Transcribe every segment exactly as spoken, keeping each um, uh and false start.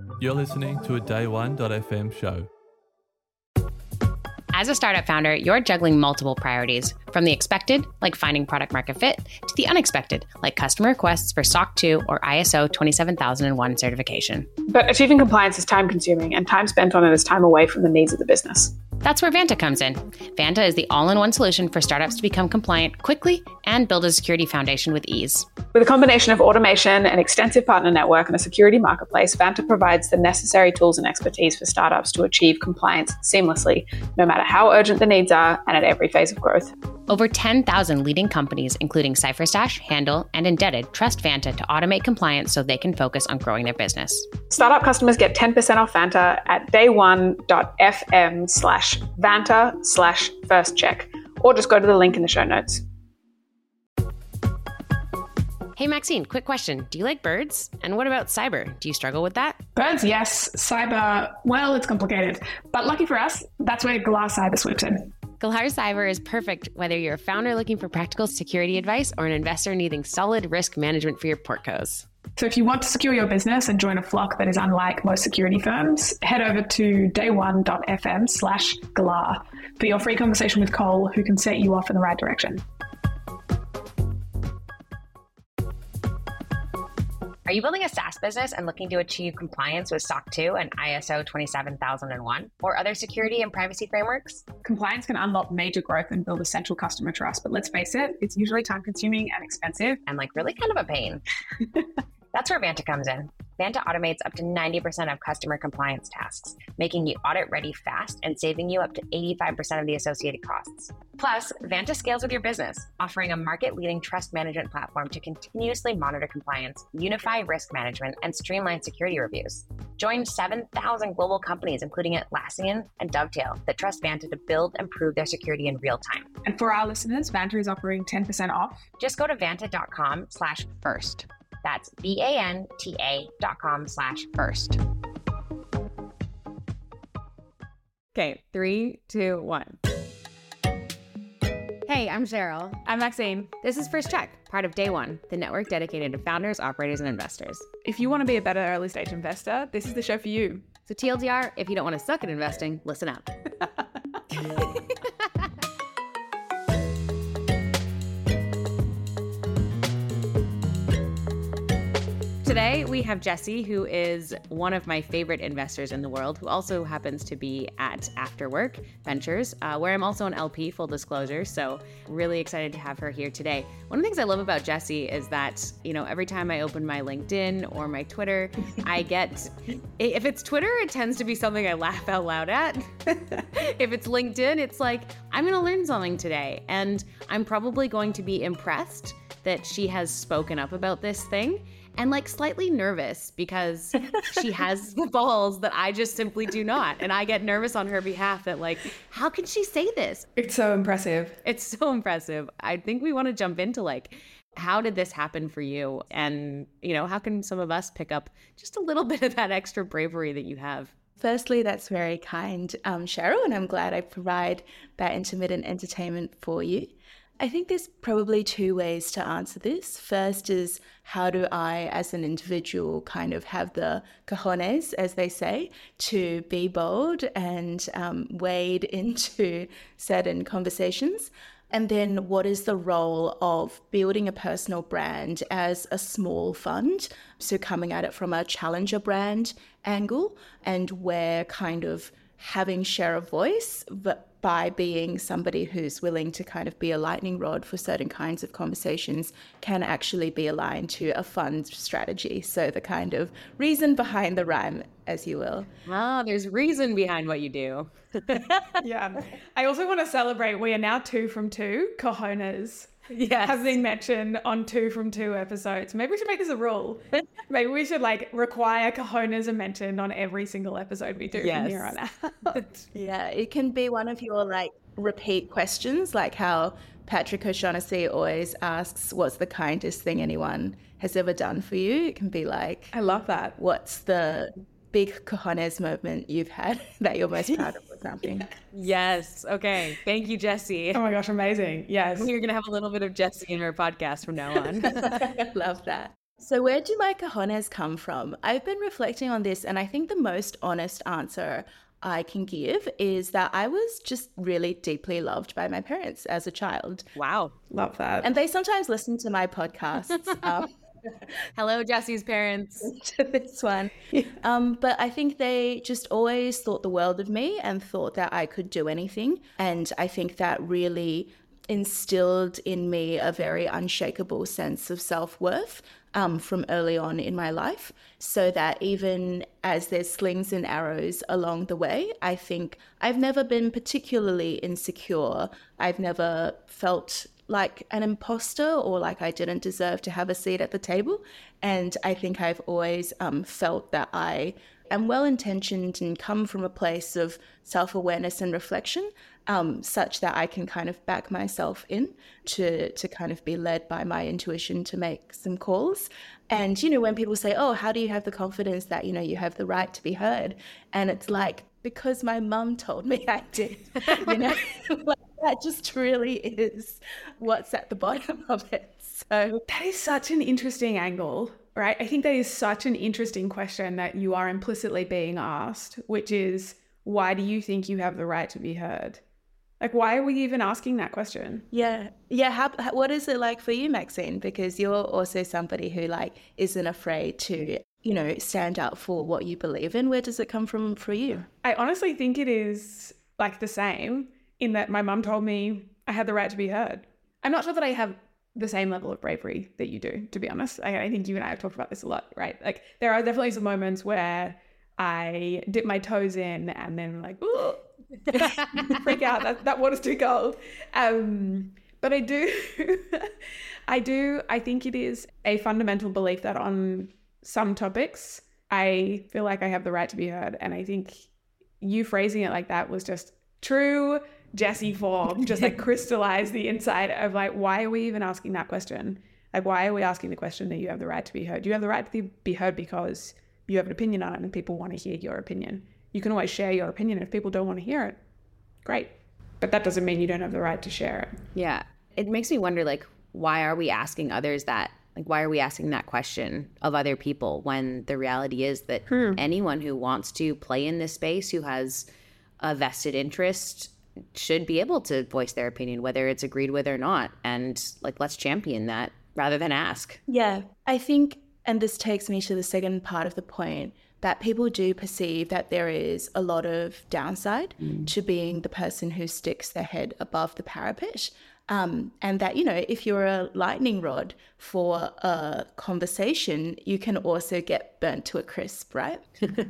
You're listening to a day one dot f m show. As a startup founder, you're juggling multiple priorities, from the expected, like finding product market fit, to the unexpected, like customer requests for S O C two or I S O twenty-seven thousand one certification. But achieving compliance is time consuming, and time spent on it is time away from the needs of the business. That's where Vanta comes in. Vanta is the all-in-one solution for startups to become compliant quickly and build a security foundation with ease. With a combination of automation, an extensive partner network, and a security marketplace, Vanta provides the necessary tools and expertise for startups to achieve compliance seamlessly, no matter how urgent the needs are and at every phase of growth. Over ten thousand leading companies, including CipherStash, Handle, and Indebted, trust Vanta to automate compliance so they can focus on growing their business. Startup customers get ten percent off Vanta at day one dot f m slash Vanta slash first check, or just go to the link in the show notes. Hey, Maxine, quick question. Do you like birds? And what about cyber? Do you struggle with that? Birds, yes. Cyber, well, it's complicated. But lucky for us, that's where Galar Cyber swoops in. Galar Cyber is perfect whether you're a founder looking for practical security advice or an investor needing solid risk management for your portcos. So if you want to secure your business and join a flock that is unlike most security firms, head over to day one dot f m slash Galar for your free conversation with Cole, who can set you off in the right direction. Are you building a SaaS business and looking to achieve compliance with S O C two and I S O twenty-seven thousand one or other security and privacy frameworks? Compliance can unlock major growth and build essential customer trust, but let's face it, it's usually time consuming and expensive. And like really kind of a pain. That's where Vanta comes in. Vanta automates up to ninety percent of customer compliance tasks, making you audit ready fast and saving you up to eighty-five percent of the associated costs. Plus, Vanta scales with your business, offering a market-leading trust management platform to continuously monitor compliance, unify risk management, and streamline security reviews. Join seven thousand global companies, including Atlassian and Dovetail, that trust Vanta to build and prove their security in real time. And for our listeners, Vanta is offering ten percent off. Just go to vanta.com slash first. That's V-A-N-T-A dot com slash first. Okay, three, two, one. Hey, I'm Cheryl. I'm Maxine. This is First Check, part of Day One, the network dedicated to founders, operators, and investors. If you want to be a better early stage investor, this is the show for you. So T L D R, if you don't want to suck at investing, listen up. Today, we have Jesse, who is one of my favorite investors in the world, who also happens to be at Afterwork Ventures, uh, where I'm also an L P, full disclosure. So really excited to have her here today. One of the things I love about Jesse is that, you know, every time I open my LinkedIn or my Twitter, I get, if it's Twitter, it tends to be something I laugh out loud at. If it's LinkedIn, it's like, I'm going to learn something today. And I'm probably going to be impressed that she has spoken up about this thing. And like slightly nervous because she has the balls that I just simply do not. And I get nervous on her behalf that like, how can she say this? It's so impressive. It's so impressive. I think we want to jump into like, how did this happen for you? And, you know, how can some of us pick up just a little bit of that extra bravery that you have? Firstly, that's very kind, um, Cheryl, and I'm glad I provide that intermittent entertainment for you. I think there's probably two ways to answer this. First is, how do I, as an individual, kind of have the cojones, as they say, to be bold and um, wade into certain conversations? And then what is the role of building a personal brand as a small fund? So coming at it from a challenger brand angle, and where kind of having share of voice, but by being somebody who's willing to kind of be a lightning rod for certain kinds of conversations can actually be aligned to a fund strategy. So the kind of reason behind the rhyme, as you will. Ah, there's reason behind what you do. Yeah. I also want to celebrate, we are now two from two. Cojones Yes. have been mentioned on two from two episodes. Maybe we should make this a rule. Maybe we should like require cojones are mentioned on every single episode we do Yes. from here on out. Yeah, it can be one of your like repeat questions, like how Patrick O'Shaughnessy always asks, what's the kindest thing anyone has ever done for you? It can be like, I love that. what's the big cojones moment you've had that you're most proud of or something? Yes. Okay. Thank you, Jesse. Oh my gosh, amazing. Yes. We're going to have a little bit of Jesse in our podcast from now on. I love that. So where do my cojones come from? I've been reflecting on this, and I think the most honest answer I can give is that I was just really deeply loved by my parents as a child. Wow. Love that. And they sometimes listen to my podcasts. Um, Hello, Jesse's parents. to this one. Um, but I think they just always thought the world of me and thought that I could do anything. And I think that really instilled in me a very unshakable sense of self-worth um, from early on in my life, so that even as there's slings and arrows along the way, I think I've never been particularly insecure. I've never felt like an imposter or like I didn't deserve to have a seat at the table. And I think I've always um, felt that I am well-intentioned and come from a place of self-awareness and reflection, um, such that I can kind of back myself in to, to kind of be led by my intuition to make some calls. And, you know, when people say, oh, how do you have the confidence that, you know, you have the right to be heard? And it's like, because my mum told me I did, you know, like, that just really is what's at the bottom of it. So that is such an interesting angle, right? I think that is such an interesting question that you are implicitly being asked, which is, why do you think you have the right to be heard? Like, why are we even asking that question? Yeah. Yeah. How, how, what is it like for you, Maxine? Because you're also somebody who like isn't afraid to, you know, stand up for what you believe in. Where does it come from for you? I honestly think it is like the same in that my mum told me I had the right to be heard. I'm not sure that I have the same level of bravery that you do, to be honest. I, I think you and I have talked about this a lot, right? Like there are definitely some moments where I dip my toes in and then like, ooh, freak out. That, that water's too cold. Um, but I do, I do, I think it is a fundamental belief that on some topics, I feel like I have the right to be heard. And I think you phrasing it like that was just true Jessie form, just like crystallized the insight of like, why are we even asking that question? Like, why are we asking the question that you have the right to be heard? You have the right to be heard because you have an opinion on it and people want to hear your opinion. You can always share your opinion. If people don't want to hear it, great. But that doesn't mean you don't have the right to share it. Yeah. It makes me wonder, like, why are we asking others that? Like, why are we asking that question of other people when the reality is that hmm. anyone who wants to play in this space, who has a vested interest, should be able to voice their opinion, whether it's agreed with or not. And like, let's champion that rather than ask. Yeah, I think, and this takes me to the second part of the point, that people do perceive that there is a lot of downside mm. to being the person who sticks their head above the parapet. Um, and that, you know, if you're a lightning rod for a conversation, you can also get burnt to a crisp, right?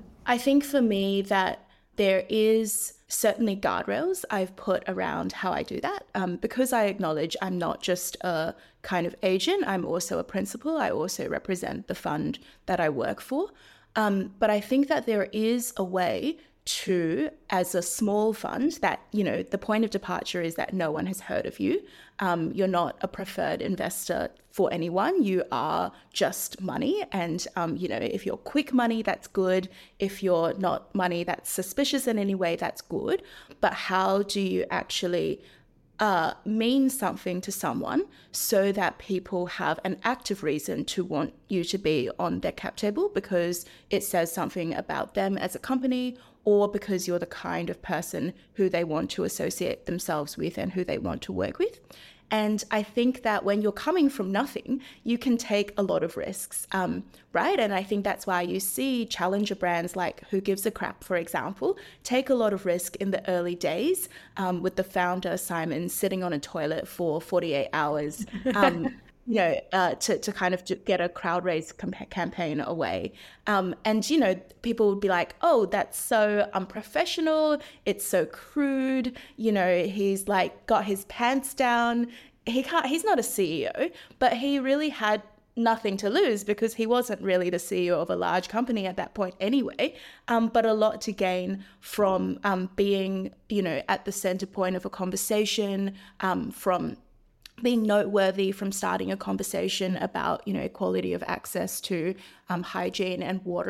I think for me that there is certainly guardrails I've put around how I do that, um, because I acknowledge I'm not just a kind of agent, I'm also a principal. I also represent the fund that I work for. Um, but I think that there is a way to, as a small fund, that, you know, the point of departure is that no one has heard of you. Um, you're not a preferred investor for anyone. You are just money. And, um, you know, if you're quick money, that's good. If you're not money that's suspicious in any way, that's good. But how do you actually uh, mean something to someone so that people have an active reason to want you to be on their cap table because it says something about them as a company, or because you're the kind of person who they want to associate themselves with and who they want to work with. And I think that when you're coming from nothing, you can take a lot of risks, um, right? And I think that's why you see challenger brands like Who Gives a Crap, for example, take a lot of risk in the early days, um, with the founder, Simon, sitting on a toilet for forty-eight hours, um, you know, uh, to, to kind of get a crowd raise comp- campaign away. Um, and, you know, people would be like, oh, that's so unprofessional. It's so crude. You know, he's like got his pants down. He can't, he's not a C E O, but he really had nothing to lose because he wasn't really the C E O of a large company at that point anyway, um, but a lot to gain from um, being, you know, at the center point of a conversation, um, from being noteworthy, from starting a conversation about, you know, equality of access to um, hygiene and water.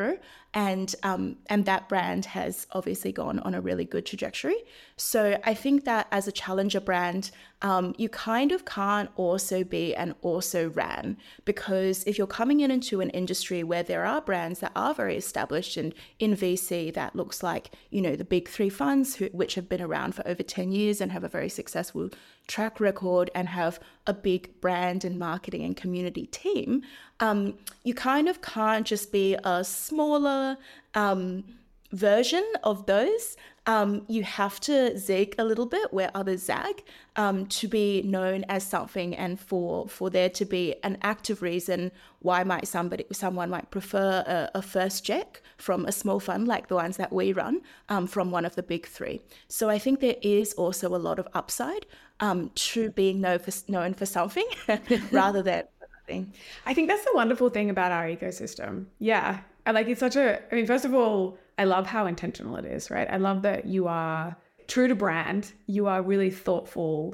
And um, and that brand has obviously gone on a really good trajectory. So I think that as a challenger brand, um, you kind of can't also be an also ran, because if you're coming in into an industry where there are brands that are very established, and in V C that looks like, you know, the big three funds who, which have been around for over ten years and have a very successful track record and have a big brand and marketing and community team, um, you kind of can't just be a smaller um, version of those. Um, you have to zig a little bit where others zag, um, to be known as something, and for for there to be an active reason why might somebody someone might prefer a, a first check from a small fund like the ones that we run, um, from one of the big three. So I think there is also a lot of upside um, to being known for, known for something rather than nothing. I think that's the wonderful thing about our ecosystem. Yeah. I like it's such a, I mean, first of all, I love how intentional it is, right? I love that you are true to brand. You are really thoughtful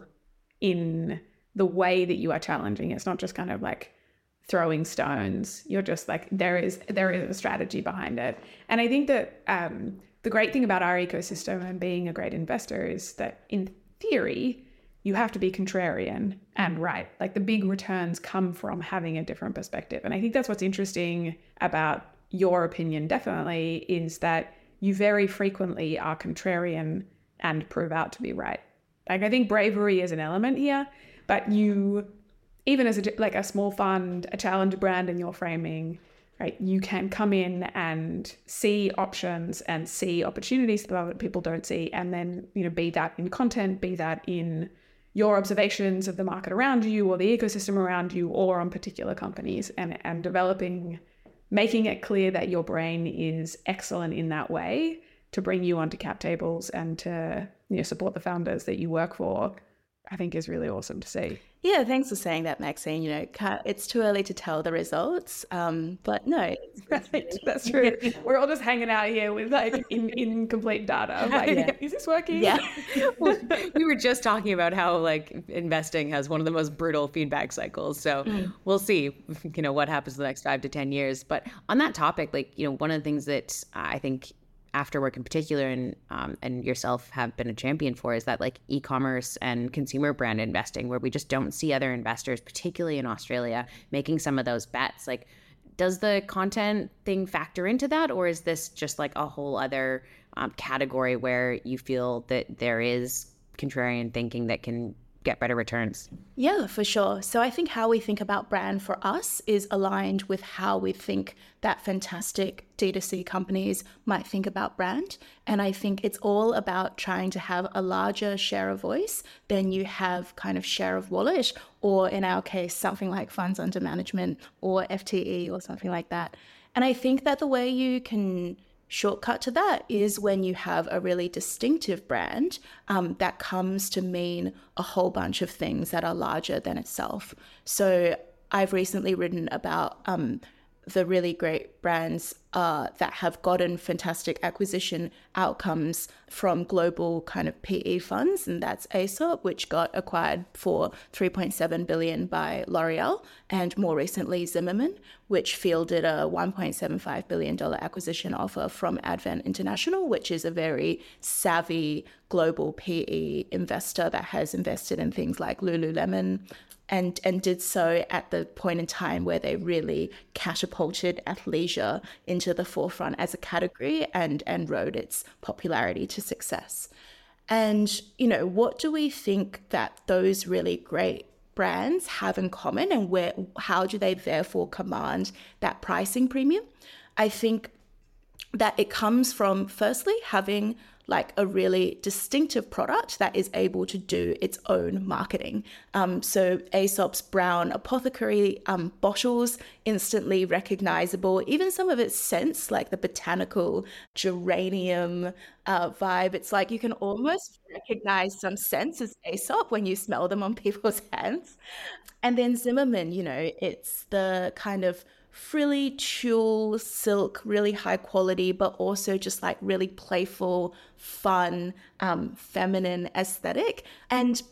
in the way that you are challenging. It's not just kind of like throwing stones. You're just like, there is, there is a strategy behind it. And I think that um, the great thing about our ecosystem and being a great investor is that in theory, you have to be contrarian and right. Like the big returns come from having a different perspective. And I think that's what's interesting about your opinion, definitely, is that you very frequently are contrarian and prove out to be right. Like I think bravery is an element here, but you, even as a, like a small fund, a challenger brand in your framing, right, you can come in and see options and see opportunities that people don't see, and then, you know, be that in content, be that in your observations of the market around you or the ecosystem around you or on particular companies, and, and developing, making it clear that your brain is excellent in that way to bring you onto cap tables and to, you know, support the founders that you work for, I think is really awesome to see. Yeah, thanks for saying that, Maxine. You know, it's too early to tell the results, um, but no. It's, it's right, that's true. We're all just hanging out here with like in, incomplete data. Like, yeah. Is this working? Yeah. Well, we were just talking about how like investing has one of the most brutal feedback cycles. So mm. we'll see, you know, what happens in the next five to ten years. But on that topic, like, you know, one of the things that I think Afterwork in particular, and um, and yourself have been a champion for, is that like e-commerce and consumer brand investing, where we just don't see other investors, particularly in Australia, making some of those bets. Like, does the content thing factor into that, or is this just like a whole other um, category where you feel that there is contrarian thinking that can get better returns? Yeah, for sure. So I think how we think about brand for us is aligned with how we think that fantastic D two C companies might think about brand. And I think it's all about trying to have a larger share of voice than you have kind of share of wallet, or in our case, something like funds under management or F T E or something like that. And I think that the way you can shortcut to that is when you have a really distinctive brand um, that comes to mean a whole bunch of things that are larger than itself. So I've recently written about um, the really great brands uh, that have gotten fantastic acquisition outcomes from global kind of P E funds, and that's Aesop, which got acquired for three point seven billion dollars by L'Oreal, and more recently Zimmerman, which fielded a one point seven five billion dollars acquisition offer from Advent International, which is a very savvy global P E investor that has invested in things like Lululemon, and and did so at the point in time where they really catapulted athleisure into the forefront as a category and and rode its popularity to success. And, you know, what do we think that those really great brands have in common, and where how do they therefore command that pricing premium? I think that it comes from, firstly, having like a really distinctive product that is able to do its own marketing. Um, so Aesop's brown apothecary um, bottles, instantly recognizable, even some of its scents, like the botanical geranium uh, vibe. It's like you can almost recognize some scents as Aesop when you smell them on people's hands. And then Zimmerman, you know, it's the kind of frilly tulle silk, really high quality, but also just like really playful, fun, um, feminine aesthetic. And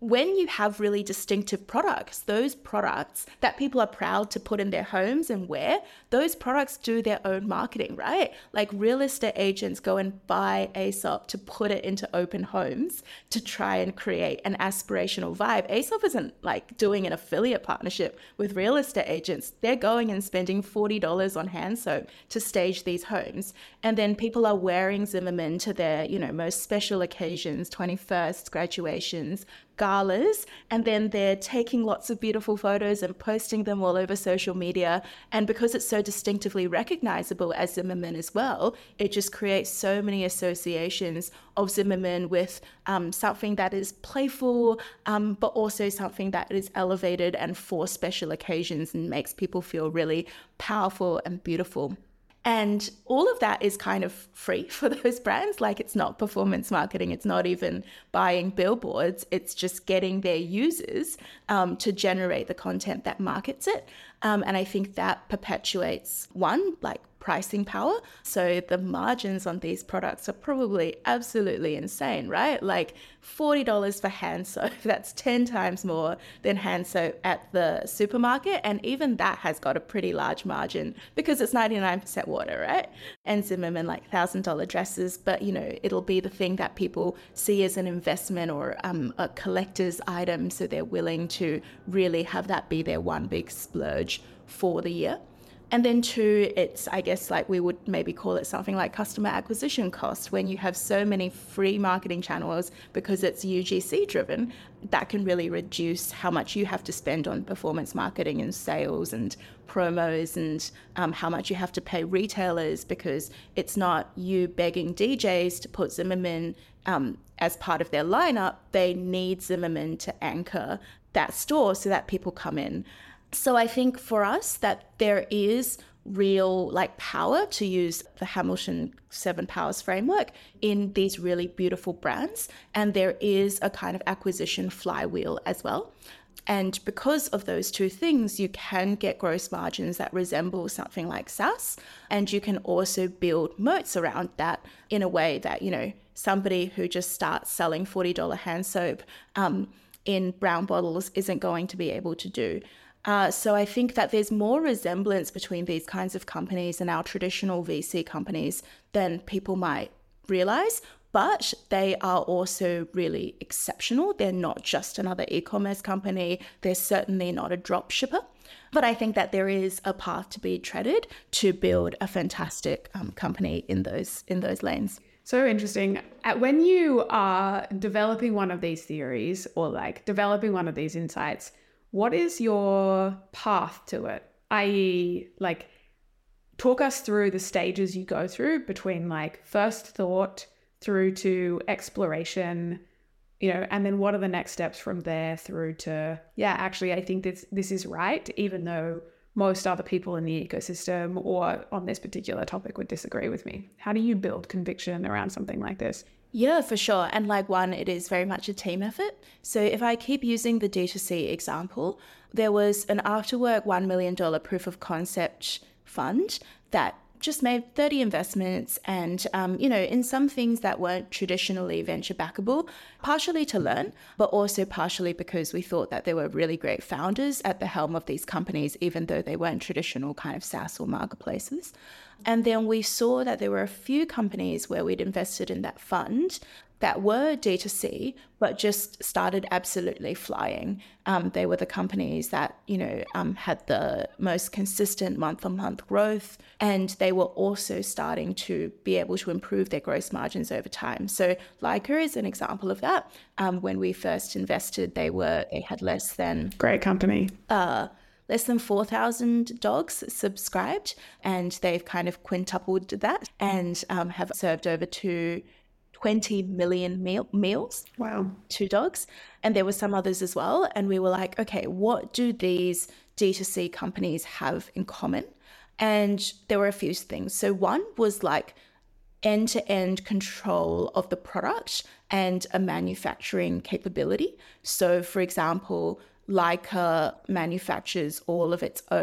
when you have really distinctive products, those products that people are proud to put in their homes and wear, those products do their own marketing, right? Like real estate agents go and buy Aesop to put it into open homes to try and create an aspirational vibe. Aesop isn't like doing an affiliate partnership with real estate agents. They're going and spending forty dollars on hand soap to stage these homes. And then people are wearing Zimmermann to their, you know, most special occasions, twenty-firsts, graduations, galas, and then they're taking lots of beautiful photos and posting them all over social media. And because it's so distinctively recognizable as Zimmermann as well, it just creates so many associations of Zimmermann with um, something that is playful, um, but also something that is elevated and for special occasions and makes people feel really powerful and beautiful. And all of that is kind of free for those brands. Like, it's not performance marketing. It's not even buying billboards. It's just getting their users um, to generate the content that markets it. Um, and I think that perpetuates, one, like pricing power. So the margins on these products are probably absolutely insane, right? Like forty dollars for hand soap, that's ten times more than hand soap at the supermarket. And even that has got a pretty large margin because it's ninety-nine percent water, right? And Zimmermann, like one thousand dollars dresses, but you know, it'll be the thing that people see as an investment or um, a collector's item. So they're willing to really have that be their one big splurge for the year. And then two, it's, I guess, like we would maybe call it something like customer acquisition cost. When you have so many free marketing channels because it's U G C driven, that can really reduce how much you have to spend on performance marketing and sales and promos, and um, how much you have to pay retailers, because it's not you begging D Js to put Zimmermann um, as part of their lineup. They need Zimmermann to anchor that store so that people come in. So I think for us that there is real like power to use the Hamilton Seven Powers framework in these really beautiful brands. And there is a kind of acquisition flywheel as well. And because of those two things, you can get gross margins that resemble something like SaaS. And you can also build moats around that in a way that, you know, somebody who just starts selling forty dollars hand soap um, in brown bottles isn't going to be able to do. Uh, so I think that there's more resemblance between these kinds of companies and our traditional V C companies than people might realize, but they are also really exceptional. They're not just another e-commerce company. They're certainly not a drop shipper. But I think that there is a path to be treaded to build a fantastic um, company in those in those lanes. So interesting. At, when you are developing one of these theories or like developing one of these insights, what is your path to it? that is, like, talk us through the stages you go through between like first thought through to exploration, you know, and then what are the next steps from there through to, yeah, actually, I think this this is right, even though most other people in the ecosystem or on this particular topic would disagree with me. How do you build conviction around something like this? Yeah, for sure. And like one, it is very much a team effort. So if I keep using the D two C example, there was an after-work one million dollars proof of concept fund that just made thirty investments and, um, you know, in some things that weren't traditionally venture backable, partially to learn, but also partially because we thought that there were really great founders at the helm of these companies, even though they weren't traditional kind of SaaS or marketplaces. And then we saw that there were a few companies where we'd invested in that fund that were D two C, but just started absolutely flying. Um, they were the companies that, you know, um, had the most consistent month-on-month growth, and they were also starting to be able to improve their gross margins over time. So Leica is an example of that. Um, when we first invested, they were they had less than great company. Uh, less than four thousand dogs subscribed, and they've kind of quintupled that and um, have served over two. twenty million meal, meals wow. to dogs. And there were some others as well. And we were like, okay, what do these D two C companies have in common? And there were a few things. So one was like end-to-end control of the product and a manufacturing capability. So for example, Leica manufactures all of its own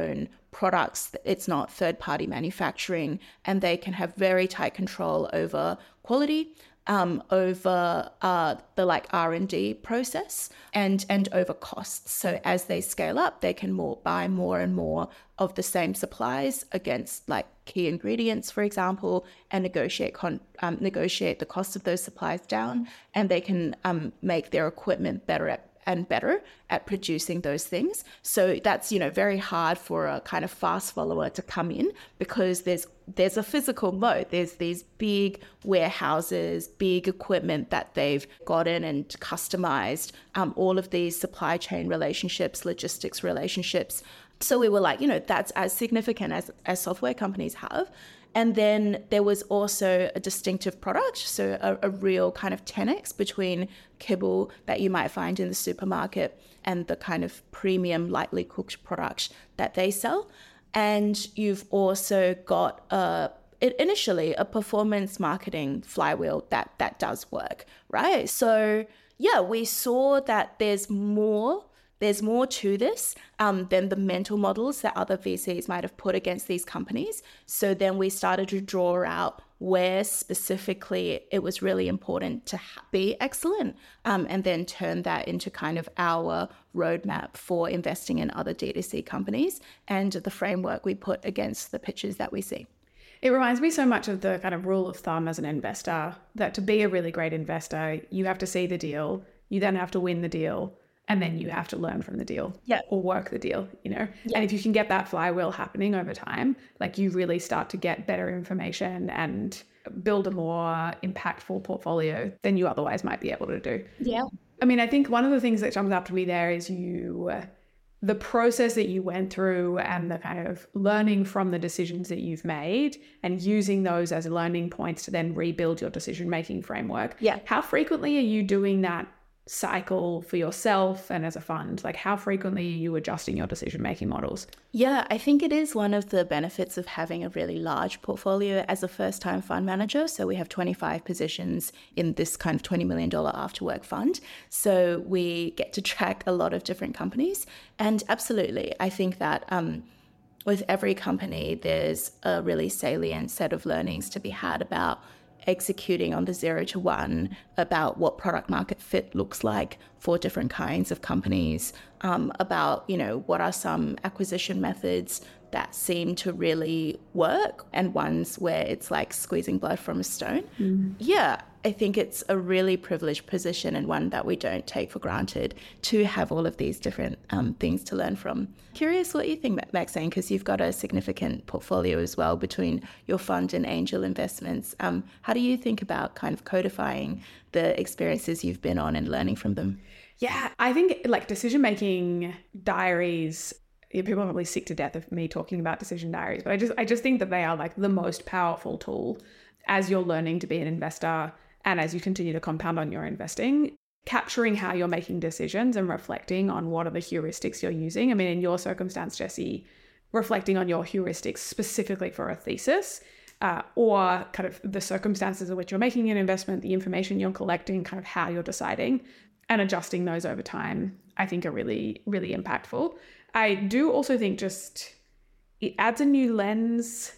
products. It's not third-party manufacturing, and they can have very tight control over quality, um, over uh, the like R and D process, and and over costs. So as they scale up, they can more buy more and more of the same supplies against like key ingredients, for example, and negotiate con- um, negotiate the cost of those supplies down, and they can um, make their equipment better at and better at producing those things. So that's, you know, very hard for a kind of fast follower to come in, because there's there's a physical moat. There's these big warehouses, big equipment that they've gotten and customized, um, all of these supply chain relationships, logistics relationships. So we were like, you know, that's as significant as, as software companies have. And then there was also a distinctive product, so a, a real kind of ten x between kibble that you might find in the supermarket and the kind of premium lightly cooked product that they sell. And you've also got a, initially a performance marketing flywheel that, that does work, right? So yeah, we saw that there's more There's more to this um, than the mental models that other V Cs might have put against these companies. So then we started to draw out where specifically it was really important to be excellent, um, and then turn that into kind of our roadmap for investing in other D two C companies and the framework we put against the pitches that we see. It reminds me so much of the kind of rule of thumb as an investor, that to be a really great investor, you have to see the deal, you then have to win the deal, and then you have to learn from the deal, yeah, or work the deal, you know? Yeah. And if you can get that flywheel happening over time, like you really start to get better information and build a more impactful portfolio than you otherwise might be able to do. Yeah. I mean, I think one of the things that jumps up to me there is you, uh, the process that you went through and the kind of learning from the decisions that you've made and using those as learning points to then rebuild your decision-making framework. Yeah. How frequently are you doing that cycle for yourself and as a fund? Like, how frequently are you adjusting your decision-making models? Yeah, I think it is one of the benefits of having a really large portfolio as a first-time fund manager. So we have twenty-five positions in this kind of twenty million dollars after-work fund. So we get to track a lot of different companies. And absolutely, I think that um, with every company, there's a really salient set of learnings to be had about executing on the zero to one, about what product market fit looks like for different kinds of companies, um, about, you know, what are some acquisition methods that seem to really work and ones where it's like squeezing blood from a stone. Mm. Yeah, I think it's a really privileged position and one that we don't take for granted to have all of these different um, things to learn from. Curious what you think, Maxine, because you've got a significant portfolio as well between your fund and angel investments. Um, how do you think about kind of codifying the experiences you've been on and learning from them? Yeah, I think like decision-making diaries, people are probably sick to death of me talking about decision diaries, but I just I just think that they are like the most powerful tool as you're learning to be an investor and as you continue to compound on your investing, capturing how you're making decisions and reflecting on what are the heuristics you're using. I mean, in your circumstance, Jessie, reflecting on your heuristics specifically for a thesis, uh, or kind of the circumstances in which you're making an investment, the information you're collecting, kind of how you're deciding and adjusting those over time, I think are really, really impactful. I do also think just it adds a new lens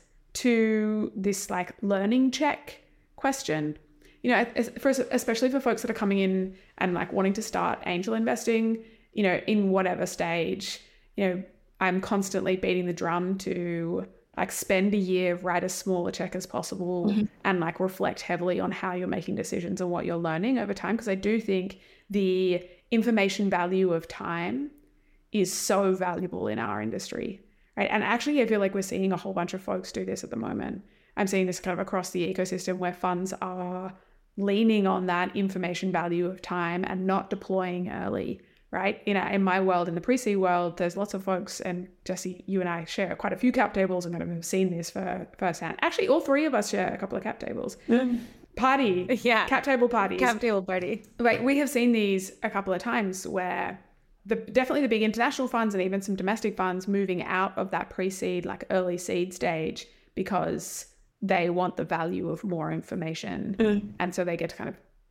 to this like learning check question. You know, for, especially for folks that are coming in and like wanting to start angel investing, you know, in whatever stage, you know, I'm constantly beating the drum to like spend a year, write as small a check as possible, mm-hmm. and like reflect heavily on how you're making decisions and what you're learning over time. Because I do think the information value of time is so valuable in our industry, right? And actually, I feel like we're seeing a whole bunch of folks do this at the moment. I'm seeing this kind of across the ecosystem where funds are leaning on that information value of time and not deploying early, right? You know, in my world, in the pre-seed world, there's lots of folks, and Jessie, you and I share quite a few cap tables and kind of have seen this for firsthand. Actually, all three of us share a couple of cap tables. Mm. Party, yeah, cap table parties. Cap table party. Right, we have seen these a couple of times where the definitely the big international funds and even some domestic funds moving out of that pre-seed, like early seed stage, because they want the value of more information. Mm. And so they get to kind of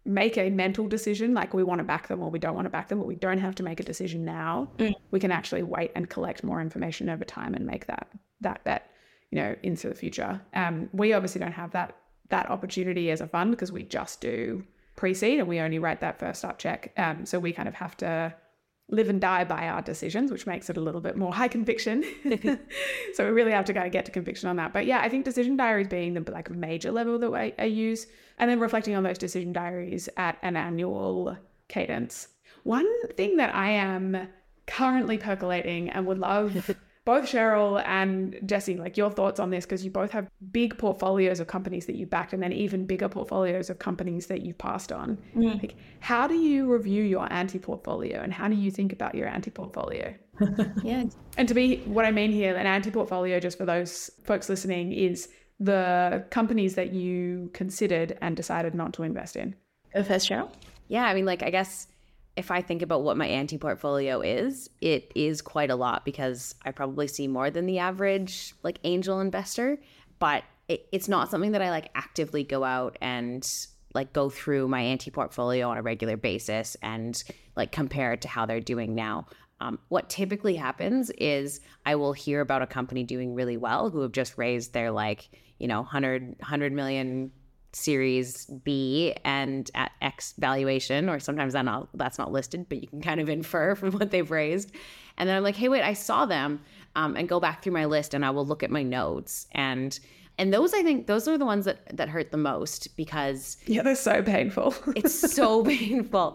make a mental decision, like we want to back them or we don't want to back them, but we don't have to make a decision now. Mm. We can actually wait and collect more information over time and make that that bet, you know, into the future. Um, we obviously don't have that that opportunity as a fund because we just do pre-seed and we only write that first up check. Um, so we kind of have to live and die by our decisions, which makes it a little bit more high conviction. So we really have to kind of get to conviction on that. But yeah, I think decision diaries being the like major level that I, I use, and then reflecting on those decision diaries at an annual cadence. One thing that I am currently percolating and would love both Cheryl and Jessie, like your thoughts on this, because you both have big portfolios of companies that you backed and then even bigger portfolios of companies that you've passed on. Mm. Like, how do you review your anti-portfolio and how do you think about your anti-portfolio? Yeah. And to be what I mean here, an anti-portfolio, just for those folks listening, is the companies that you considered and decided not to invest in. Go first, Cheryl. Yeah, I mean, like, I guess if I think about what my anti-portfolio is, it is quite a lot because I probably see more than the average like angel investor, but it, it's not something that I like actively go out and like go through my anti-portfolio on a regular basis and like compare it to how they're doing now. Um, what typically happens is I will hear about a company doing really well who have just raised their like, you know, one hundred, one hundred million Series B and at X valuation, or sometimes that not, that's not listed, but you can kind of infer from what they've raised. And then I'm like, hey, wait, I saw them, um, and go back through my list and I will look at my notes. And and those, I think, those are the ones that, that hurt the most because... Yeah, they're so painful. It's so painful.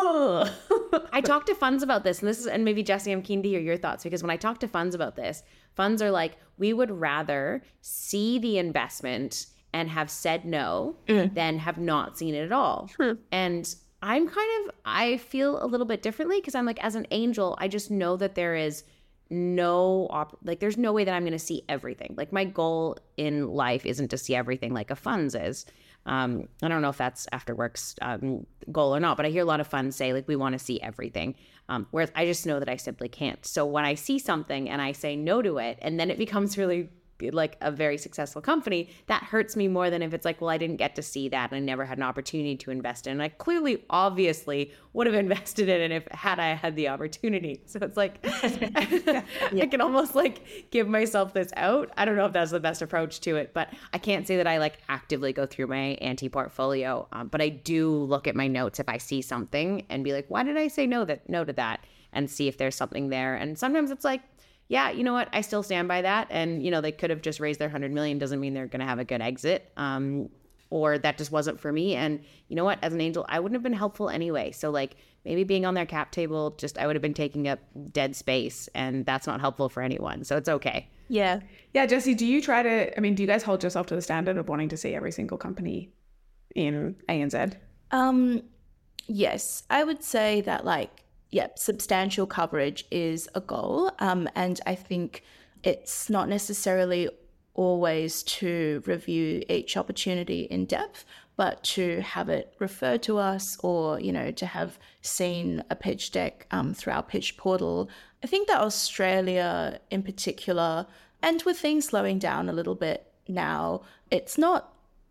I talk to funds about this, and this is, and maybe Jessie, I'm keen to hear your thoughts, because when I talk to funds about this, funds are like, we would rather see the investment and have said no mm. than have not seen it at all. Hmm. And I'm kind of, I feel a little bit differently because I'm like, as an angel, I just know that there is no, op- like there's no way that I'm going to see everything. Like my goal in life isn't to see everything like a funds is. Um, I don't know if that's Afterwork's um, goal or not, but I hear a lot of funds say like, we want to see everything. Um, whereas I just know that I simply can't. So when I see something and I say no to it, and then it becomes really like a very successful company, that hurts me more than if it's like, well, I didn't get to see that and I never had an opportunity to invest in. And I clearly, obviously would have invested in it if had I had the opportunity. So it's like, yeah. I can almost like give myself this out. I don't know if that's the best approach to it, but I can't say that I like actively go through my anti-portfolio. Um, but I do look at my notes if I see something and be like, why did I say no that no to that? And see if there's something there. And sometimes it's like, yeah, you know what? I still stand by that. And, you know, they could have just raised their one hundred million doesn't mean they're going to have a good exit. Um, or that just wasn't for me. And you know what? As an angel, I wouldn't have been helpful anyway. So like maybe being on their cap table, just I would have been taking up dead space, and that's not helpful for anyone. So it's okay. Yeah. Yeah, Jessie, do you try to, I mean, do you guys hold yourself to the standard of wanting to see every single company in A N Z? Um, yes, I would say that like, Yep, substantial coverage is a goal. Um, and I think it's not necessarily always to review each opportunity in depth, but to have it referred to us or, you know, to have seen a pitch deck um, through our pitch portal. I think that Australia in particular, and with things slowing down a little bit now, it's not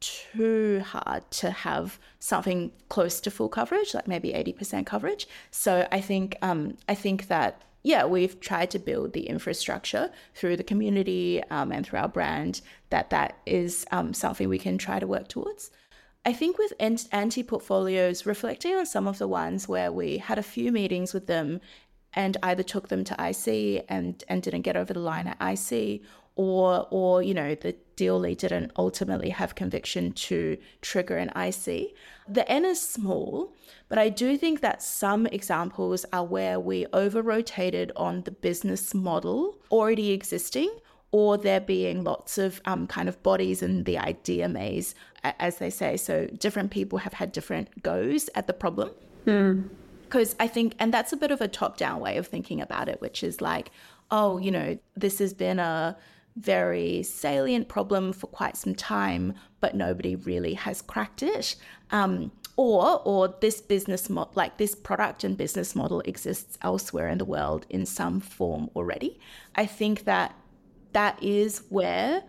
too hard to have something close to full coverage, like maybe eighty percent coverage. So I think um, I think that, yeah, we've tried to build the infrastructure through the community um, and through our brand, that that is um, something we can try to work towards. I think with anti-portfolios, reflecting on some of the ones where we had a few meetings with them and either took them to I C and, and didn't get over the line at I C, or, or you know, the deal lead didn't ultimately have conviction to trigger an I C. The N is small, but I do think that some examples are where we over-rotated on the business model already existing, or there being lots of um, kind of bodies in the idea maze, as they say. So different people have had different goes at the problem. Mm. Because I think, and that's a bit of a top-down way of thinking about it, which is like, oh, you know, this has been a very salient problem for quite some time, but nobody really has cracked it. Um, or, or this business mo- like this product and business model exists elsewhere in the world in some form already. I think that that is where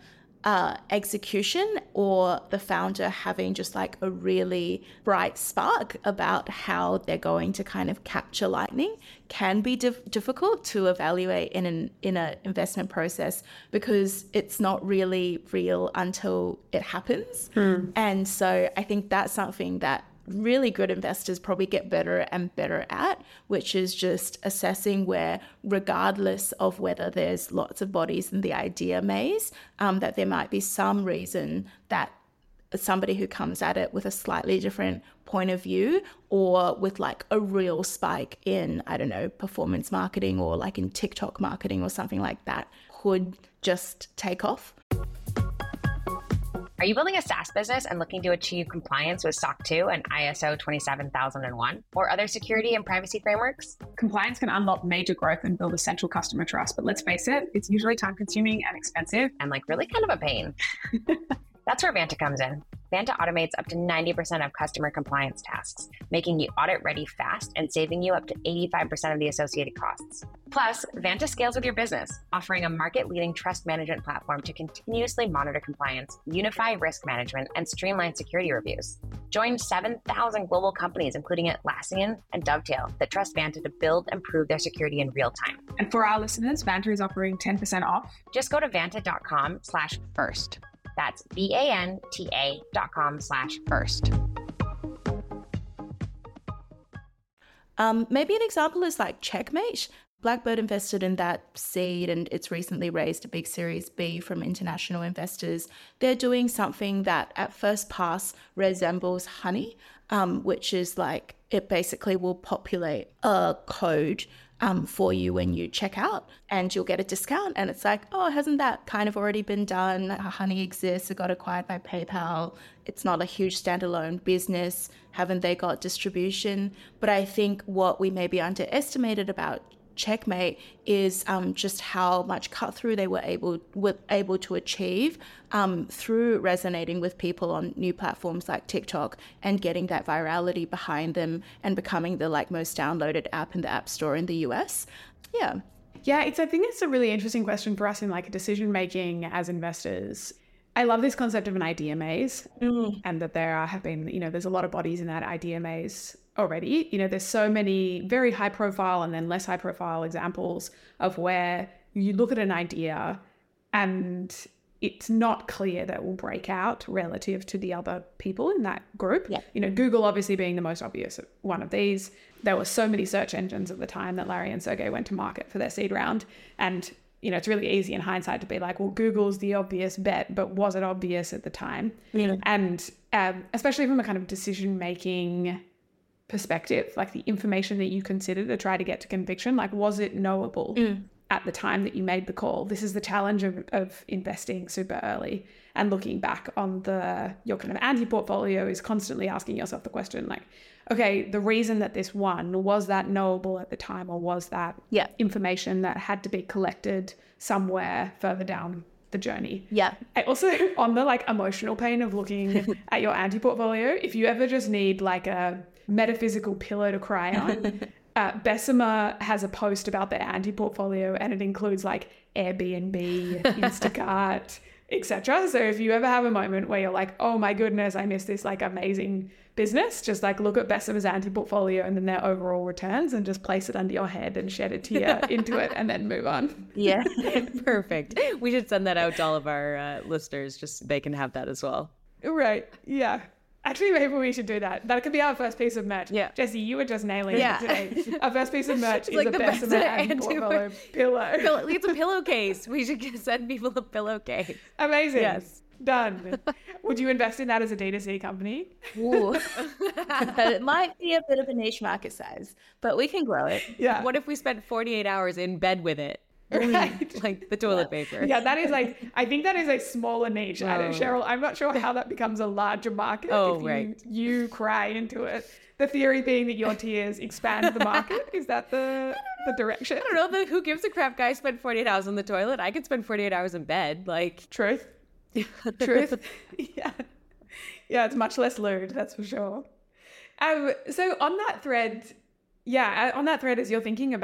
uh, execution or the founder having just like a really bright spark about how they're going to kind of capture lightning can be dif- difficult to evaluate in an in an investment process, because it's not really real until it happens. Mm. And so I think that's something that really good investors probably get better and better at, which is just assessing where, regardless of whether there's lots of bodies in the idea maze, um, that there might be some reason that somebody who comes at it with a slightly different point of view, or with like a real spike in, I don't know, performance marketing or like in TikTok marketing or something like that, could just take off. Are you building a SaaS business and looking to achieve compliance with S O C two and I S O twenty-seven thousand one or other security and privacy frameworks? Compliance can unlock major growth and build essential customer trust, but let's face it, it's usually time-consuming and expensive. And like really kind of a pain. That's where Vanta comes in. Vanta automates up to ninety percent of customer compliance tasks, making you audit ready fast and saving you up to eighty-five percent of the associated costs. Plus, Vanta scales with your business, offering a market-leading trust management platform to continuously monitor compliance, unify risk management, and streamline security reviews. Join seven thousand global companies, including Atlassian and Dovetail, that trust Vanta to build and prove their security in real time. And for our listeners, Vanta is offering ten percent off. Just go to vanta.com slash first. That's V-A-N-T-A dot com slash first. Um, maybe an example is like Checkmate. Blackbird invested in that seed and it's recently raised a big Series B from international investors. They're doing something that at first pass resembles Honey, um, which is like it basically will populate a code Um, for you when you check out, and you'll get a discount. And it's like, oh, hasn't that kind of already been done? Honey exists, it got acquired by PayPal. It's not a huge standalone business. Haven't they got distribution? But I think what we maybe underestimated about Checkmate is um, just how much cut through they were able were able to achieve um, through resonating with people on new platforms like TikTok and getting that virality behind them and becoming the like most downloaded app in the App Store in the U S. Yeah. Yeah, it's I think it's a really interesting question for us in like decision making as investors. I love this concept of an idea maze, mm. and that there are, have been, you know, there's a lot of bodies in that idea maze already. You know, there's so many very high profile and then less high profile examples of where you look at an idea and it's not clear that it will break out relative to the other people in that group. Yeah. You know, Google obviously being the most obvious one of these. There were so many search engines at the time that Larry and Sergey went to market for their seed round. And you know, it's really easy in hindsight to be like, well, Google's the obvious bet, but was it obvious at the time? Yeah. And um, especially from a kind of decision-making perspective, like the information that you consider to try to get to conviction, like, was it knowable mm. at the time that you made the call? This is the challenge of, of investing super early and looking back on the, your kind of anti-portfolio is constantly asking yourself the question, like, okay, the reason that this won, was that knowable at the time, or was that yeah. information that had to be collected somewhere further down the journey? Yeah. I also, on the like emotional pain of looking at your anti-portfolio, if you ever just need like a metaphysical pillow to cry on, uh, Bessemer has a post about their anti-portfolio and it includes like Airbnb, Instacart, et cetera. So if you ever have a moment where you're like, oh my goodness, I missed this like amazing business, just like look at Bessemer's anti-portfolio and then their overall returns and just place it under your head and shed a tear into it and then move on. Yeah. Perfect. We should send that out to all of our uh, listeners, just so they can have that as well. Right. Yeah. Actually, maybe we should do that. That could be our first piece of merch. Yeah. Jesse, you were just nailing yeah. it today. Our first piece of merch is like a the Bessemer anti-portfolio pillow. It's a pillowcase. We should send people a pillowcase. Amazing. Yes. Done. Would you invest in that as a D two C company? Ooh. It might be a bit of a niche market size, but we can grow it. Yeah. What if we spent forty-eight hours in bed with it? Right. Like the toilet paper. Yeah, that is like, I think that is a smaller niche. Oh. I don't, Cheryl, I'm not sure how that becomes a larger market oh, if you, right. you cry into it. The theory being that your tears expand the market. Is that the the direction? I don't know. But who gives a crap? Guy spent forty-eight hours on the toilet. I could spend forty-eight hours in bed. Like Truth. Truth. Yeah. Yeah, it's much less lewd, that's for sure. Um, so on that thread, yeah, on that thread, as you're thinking about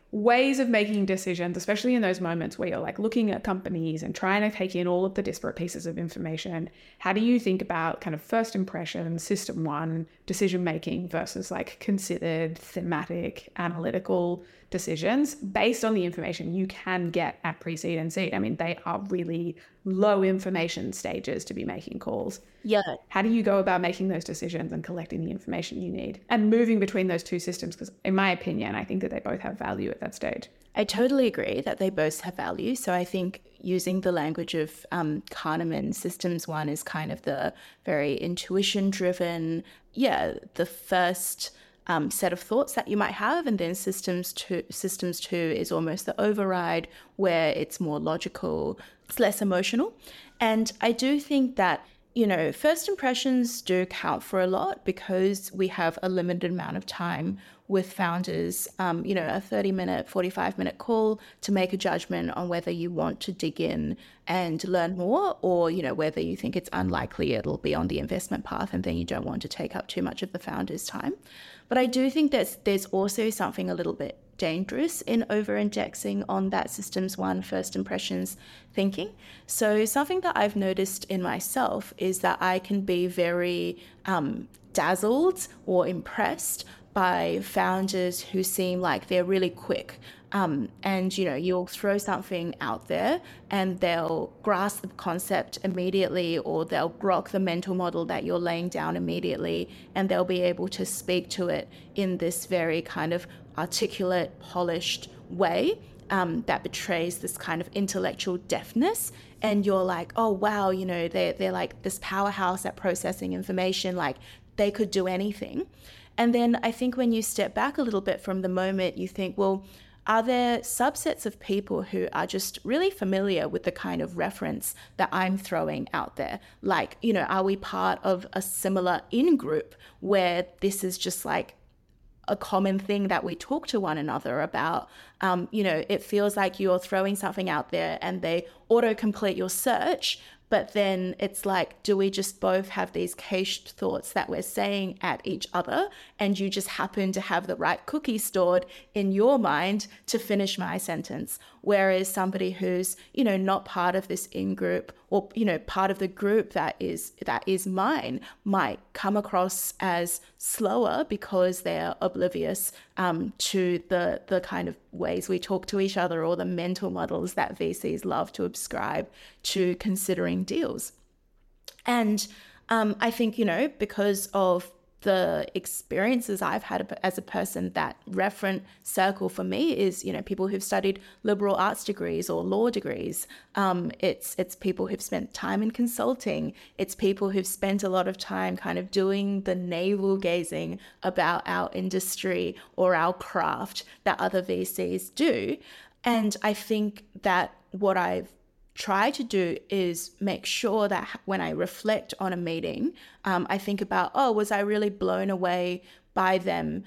ways of making decisions, especially in those moments where you're like looking at companies and trying to take in all of the disparate pieces of information. How do you think about kind of first impression, system one decision making versus like considered, thematic, analytical decisions based on the information you can get at pre-seed and seed? I mean, they are really low information stages to be making calls. Yeah. How do you go about making those decisions and collecting the information you need and moving between those two systems? Because in my opinion, I think that they both have value at that stage. I totally agree that they both have value. So I think using the language of um, Kahneman, systems one is kind of the very intuition driven, yeah, the first um, set of thoughts that you might have. And then systems two, systems two is almost the override where it's more logical, it's less emotional. And I do think that, you know, first impressions do count for a lot because we have a limited amount of time with founders, um, you know, a thirty minute, forty-five minute call to make a judgment on whether you want to dig in and learn more, or, you know, whether you think it's unlikely it'll be on the investment path and then you don't want to take up too much of the founder's time. But I do think that there's also something a little bit dangerous in over-indexing on that systems one first impressions thinking. So something that I've noticed in myself is that I can be very um, dazzled or impressed by founders who seem like they're really quick. Um, and, you know, you'll throw something out there and they'll grasp the concept immediately, or they'll grok the mental model that you're laying down immediately, and they'll be able to speak to it in this very kind of articulate, polished way um, that betrays this kind of intellectual deftness. And you're like, oh, wow, you know, they're, they're like this powerhouse at processing information, like they could do anything. And then I think when you step back a little bit from the moment, you think, well, are there subsets of people who are just really familiar with the kind of reference that I'm throwing out there? Like, you know, are we part of a similar in-group where this is just like a common thing that we talk to one another about? Um, you know, it feels like you're throwing something out there and they auto-complete your search, but then it's like, do we just both have these cached thoughts that we're saying at each other, and you just happen to have the right cookie stored in your mind to finish my sentence? Whereas somebody who's, you know, not part of this in-group, or, you know, part of the group that is that is mine, might come across as slower because they're oblivious um, to the the kind of ways we talk to each other, or the mental models that V Cs love to ascribe to considering deals. And um, I think, you know, because of the experiences I've had as a person, that referent circle for me is, you know, people who've studied liberal arts degrees or law degrees. Um, it's it's people who've spent time in consulting. It's people who've spent a lot of time kind of doing the navel gazing about our industry or our craft that other V Cs do. And I think that what I've try to do is make sure that when I reflect on a meeting, um, I think about, oh, was I really blown away by them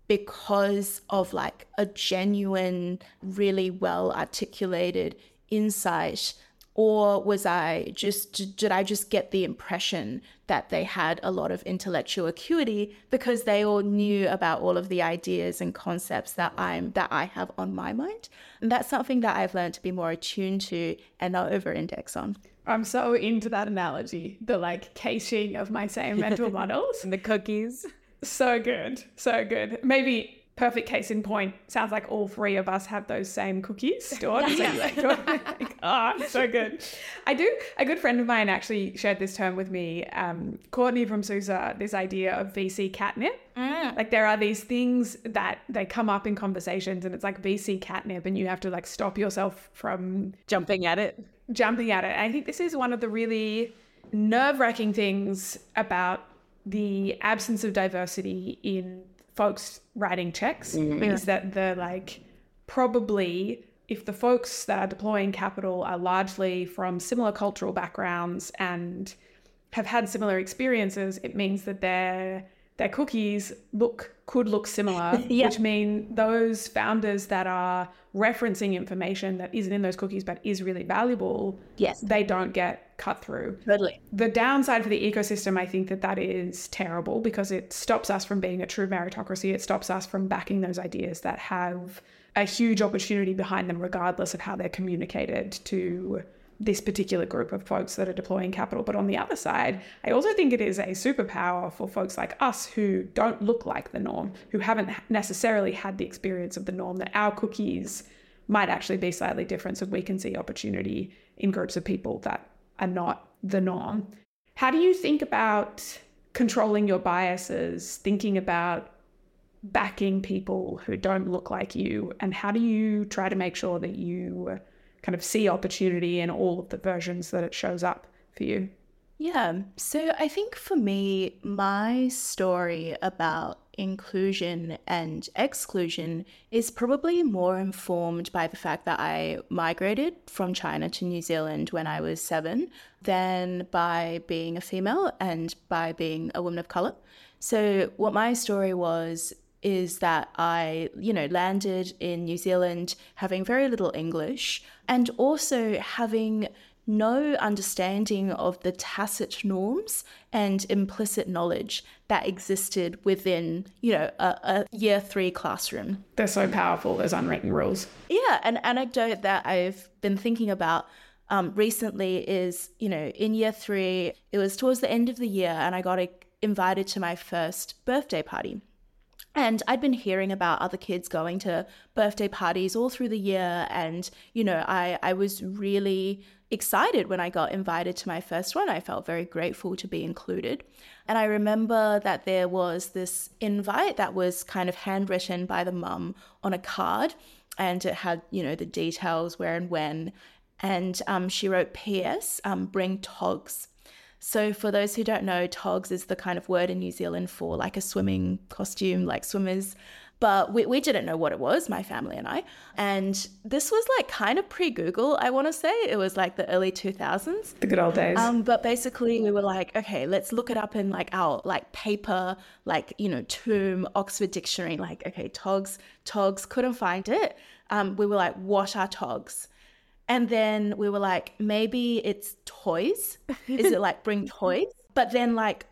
because of like a genuine, really well articulated insight? Or was I just, did I just get the impression that they had a lot of intellectual acuity because they all knew about all of the ideas and concepts that I'm, that I have on my mind? And that's something that I've learned to be more attuned to and not over-index on. I'm so into that analogy, the like caching of my same mental models. And the cookies. So good, so good. Maybe perfect case in point, sounds like all three of us have those same cookies stored. Yeah. So like, oh, so good. I do, a good friend of mine actually shared this term with me, um, Courtney from SUSE, this idea of V C catnip. Mm. Like there are these things that they come up in conversations and it's like V C catnip, and you have to like stop yourself from jumping at it. Jumping at it. And I think this is one of the really nerve-wracking things about the absence of diversity in folks writing checks, mm-hmm. is that the like probably if the folks that are deploying capital are largely from similar cultural backgrounds and have had similar experiences, it means that their their cookies look could look similar, yeah. which mean those founders that are referencing information that isn't in those cookies but is really valuable, yes, they don't get cut through. Totally. The downside for the ecosystem, I think that that is terrible because it stops us from being a true meritocracy. It stops us from backing those ideas that have a huge opportunity behind them, regardless of how they're communicated to this particular group of folks that are deploying capital. But on the other side, I also think it is a superpower for folks like us who don't look like the norm, who haven't necessarily had the experience of the norm, that our cookies might actually be slightly different, so we can see opportunity in groups of people that are not the norm. How do you think about controlling your biases, thinking about backing people who don't look like you, and how do you try to make sure that you kind of see opportunity in all of the versions that it shows up for you? Yeah, so I think for me, my story about inclusion and exclusion is probably more informed by the fact that I migrated from China to New Zealand when I was seven than by being a female and by being a woman of color. So what my story was is that I, you know, landed in New Zealand having very little English and also having no understanding of the tacit norms and implicit knowledge that existed within, you know, a, a year three classroom. They're so powerful, those unwritten rules. Yeah, an anecdote that I've been thinking about um, recently is, you know, in year three, it was towards the end of the year and I got a, invited to my first birthday party. And I'd been hearing about other kids going to birthday parties all through the year. And, you know, I, I was really excited when I got invited to my first one. I felt very grateful to be included. And I remember that there was this invite that was kind of handwritten by the mum on a card. And it had, you know, the details, where and when. And um, she wrote, P S, um, bring togs. So for those who don't know, togs is the kind of word in New Zealand for like a swimming costume, like swimmers. But we, we didn't know what it was, my family and I. And this was like kind of pre-Google, I want to say. It was like the early two thousands. The good old days. Um, but basically we were like, okay, let's look it up in like our like paper, like, you know, Tomb, Oxford Dictionary, like, okay, togs, togs, couldn't find it. Um, we were like, what are togs? And then we were like, maybe it's toys. Is it like bring toys? But then like,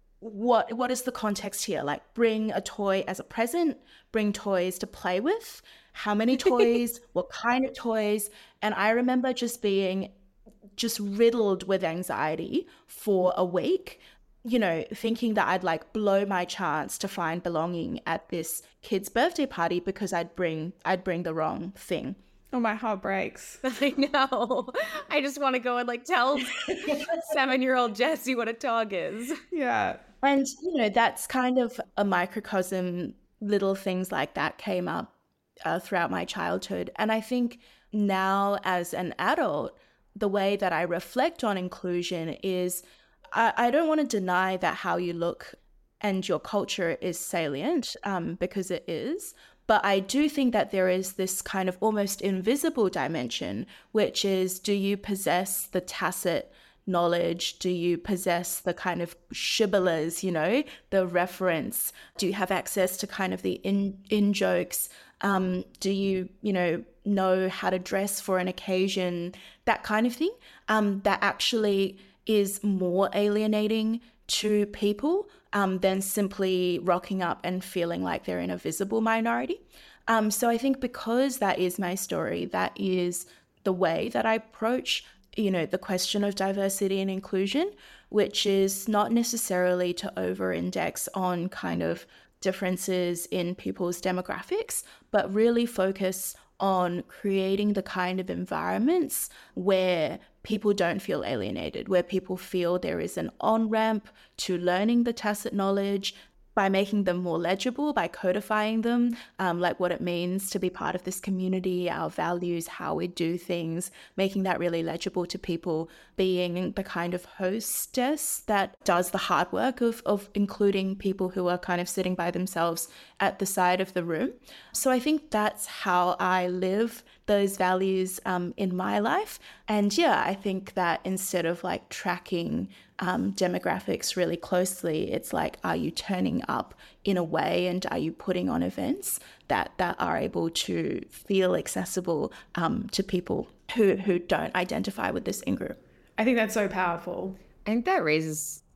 what what is the context here? Like bring a toy as a present, bring toys to play with. How many toys? What kind of toys? And I remember just being just riddled with anxiety for a week, you know, thinking that I'd like blow my chance to find belonging at this kid's birthday party because I'd bring I'd bring the wrong thing. Oh, my heart breaks. I know. I just want to go and like tell seven-year-old Jessie what a tog is. Yeah. And, you know, that's kind of a microcosm. Little things like that came up uh, throughout my childhood. And I think now as an adult, the way that I reflect on inclusion is I, I don't want to deny that how you look and your culture is salient, um, because it is. But I do think that there is this kind of almost invisible dimension, which is, do you possess the tacit knowledge? Do you possess the kind of shibboleths, you know, the reference? Do you have access to kind of the in, in jokes? Um, do you, you know, know how to dress for an occasion? That kind of thing, um, that actually is more alienating to people um, than simply rocking up and feeling like they're in a visible minority. Um, so I think because that is my story, that is the way that I approach, you know, the question of diversity and inclusion, which is not necessarily to over-index on kind of differences in people's demographics, but really focus on creating the kind of environments where people don't feel alienated, where people feel there is an on-ramp to learning the tacit knowledge by making them more legible, by codifying them, um, like what it means to be part of this community, our values, how we do things, making that really legible to people, being the kind of hostess that does the hard work of, of including people who are kind of sitting by themselves at the side of the room. So I think that's how I live those values um, in my life. And yeah, I think that instead of like tracking um, demographics really closely, it's like, are you turning up in a way and are you putting on events that, that are able to feel accessible um, to people who, who don't identify with this in-group? I think that's so powerful. I think that raises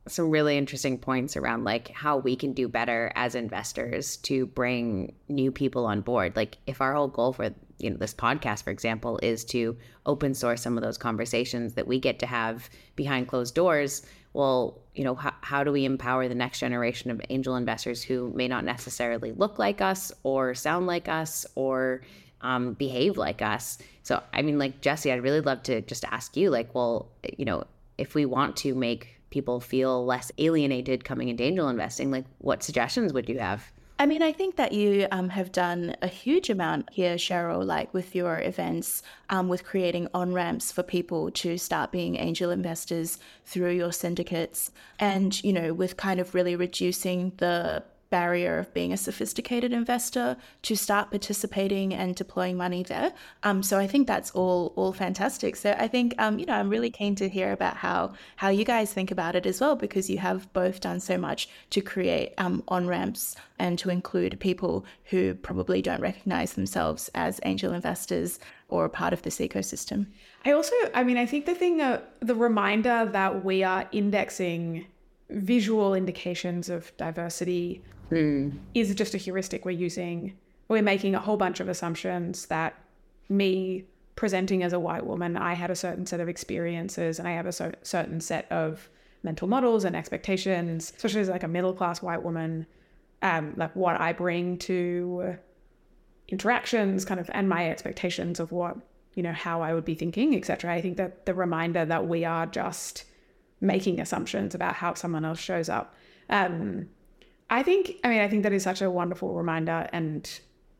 some really interesting points around like how we can do better as investors to bring new people on board. Like if our whole goal for, you know, this podcast, for example, is to open source some of those conversations that we get to have behind closed doors, well, you know, how, how do we empower the next generation of angel investors who may not necessarily look like us or sound like us or um, behave like us? So, I mean, like, Jessie, I'd really love to just ask you, like, well, you know, if we want to make people feel less alienated coming into angel investing, like what suggestions would you have? I mean, I think that you um, have done a huge amount here, Cheryl, like with your events, um, with creating on-ramps for people to start being angel investors through your syndicates and, you know, with kind of really reducing the barrier of being a sophisticated investor to start participating and deploying money there. Um, so I think that's all all fantastic. So I think, um, you know, I'm really keen to hear about how how you guys think about it as well, because you have both done so much to create um, on-ramps and to include people who probably don't recognize themselves as angel investors or a part of this ecosystem. I also, I mean, I think the thing, uh, the reminder that we are indexing visual indications of diversity mm. is just a heuristic we're using. We're making a whole bunch of assumptions that me presenting as a white woman, I had a certain set of experiences and I have a so- certain set of mental models and expectations, especially as like a middle-class white woman, um, like what I bring to interactions kind of and my expectations of what, you know, how I would be thinking, et cetera. I think that the reminder that we are just making assumptions about how someone else shows up. Um, I think, I mean, I think that is such a wonderful reminder. And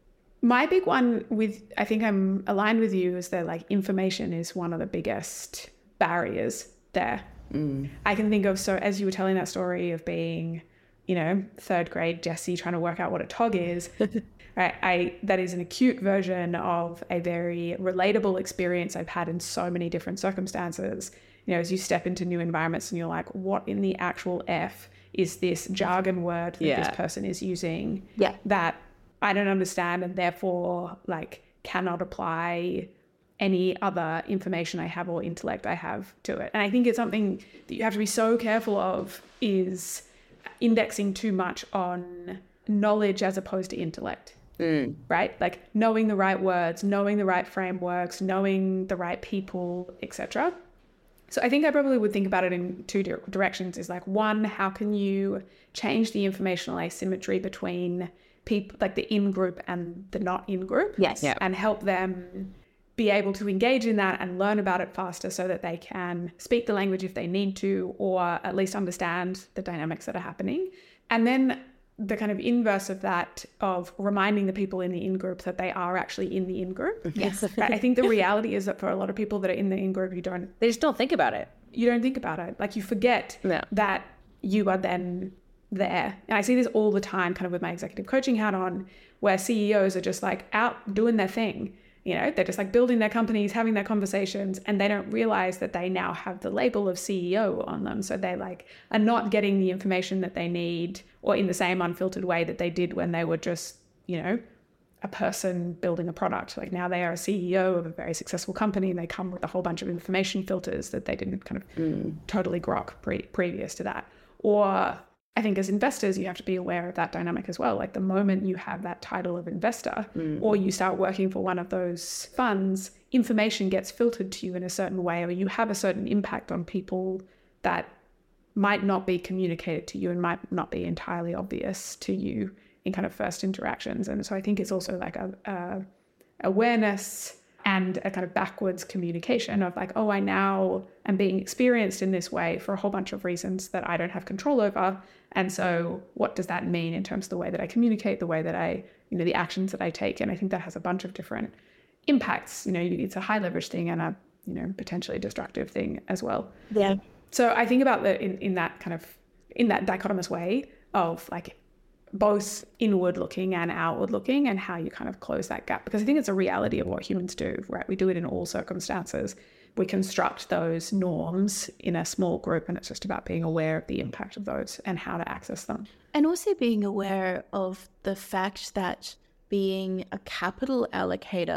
my big one with, I think I'm aligned with you, is that like information is one of the biggest barriers there. Mm. I can think of, so as you were telling that story of being, you know, third grade Jessie trying to work out what a T O G is, right? I, that is an acute version of a very relatable experience I've had in so many different circumstances. You know, as you step into new environments and you're like, what in the actual F is this jargon word that yeah. this person is using yeah. that I don't understand and therefore like cannot apply any other information I have or intellect I have to it. And I think it's something that you have to be so careful of, is indexing too much on knowledge as opposed to intellect. Mm. Right? Like knowing the right words, knowing the right frameworks, knowing the right people, et cetera. So I think I probably would think about it in two di- directions. Is like, one, how can you change the informational asymmetry between people, like the in-group and the not in-group? Yes. Yep. And help them be able to engage in that and learn about it faster so that they can speak the language if they need to, or at least understand the dynamics that are happening. And then the kind of inverse of that, of reminding the people in the in-group that they are actually in the in-group. Yes. I think the reality is that for a lot of people that are in the in-group, you don't, they just don't think about it. You don't think about it. Like you forget no. that you are then there. And I see this all the time kind of with my executive coaching hat on, where C E Os are just like out doing their thing. You know, they're just like building their companies, having their conversations, and they don't realize that they now have the label of C E O on them. So they like are not getting the information that they need, or in the same unfiltered way that they did when they were just, you know, a person building a product. Like now they are a C E O of a very successful company and they come with a whole bunch of information filters that they didn't kind of mm. totally grok pre- previous to that. Or I think as investors, you have to be aware of that dynamic as well. Like the moment you have that title of investor mm. or you start working for one of those funds, information gets filtered to you in a certain way, or you have a certain impact on people that might not be communicated to you and might not be entirely obvious to you in kind of first interactions. And so I think it's also like a, a awareness and a kind of backwards communication of like, oh, I now am being experienced in this way for a whole bunch of reasons that I don't have control over. And so what does that mean in terms of the way that I communicate, the way that I, you know, the actions that I take? And I think that has a bunch of different impacts. You know, it's a high leverage thing and a, you know, potentially destructive thing as well. Yeah. So I think about the in, in that kind of, in that dichotomous way of like both inward looking and outward looking, and how you kind of close that gap. Because I think it's a reality of what humans do, right? We do it in all circumstances. We construct those norms in a small group, and it's just about being aware of the impact of those and how to access them. And also being aware of the fact that being a capital allocator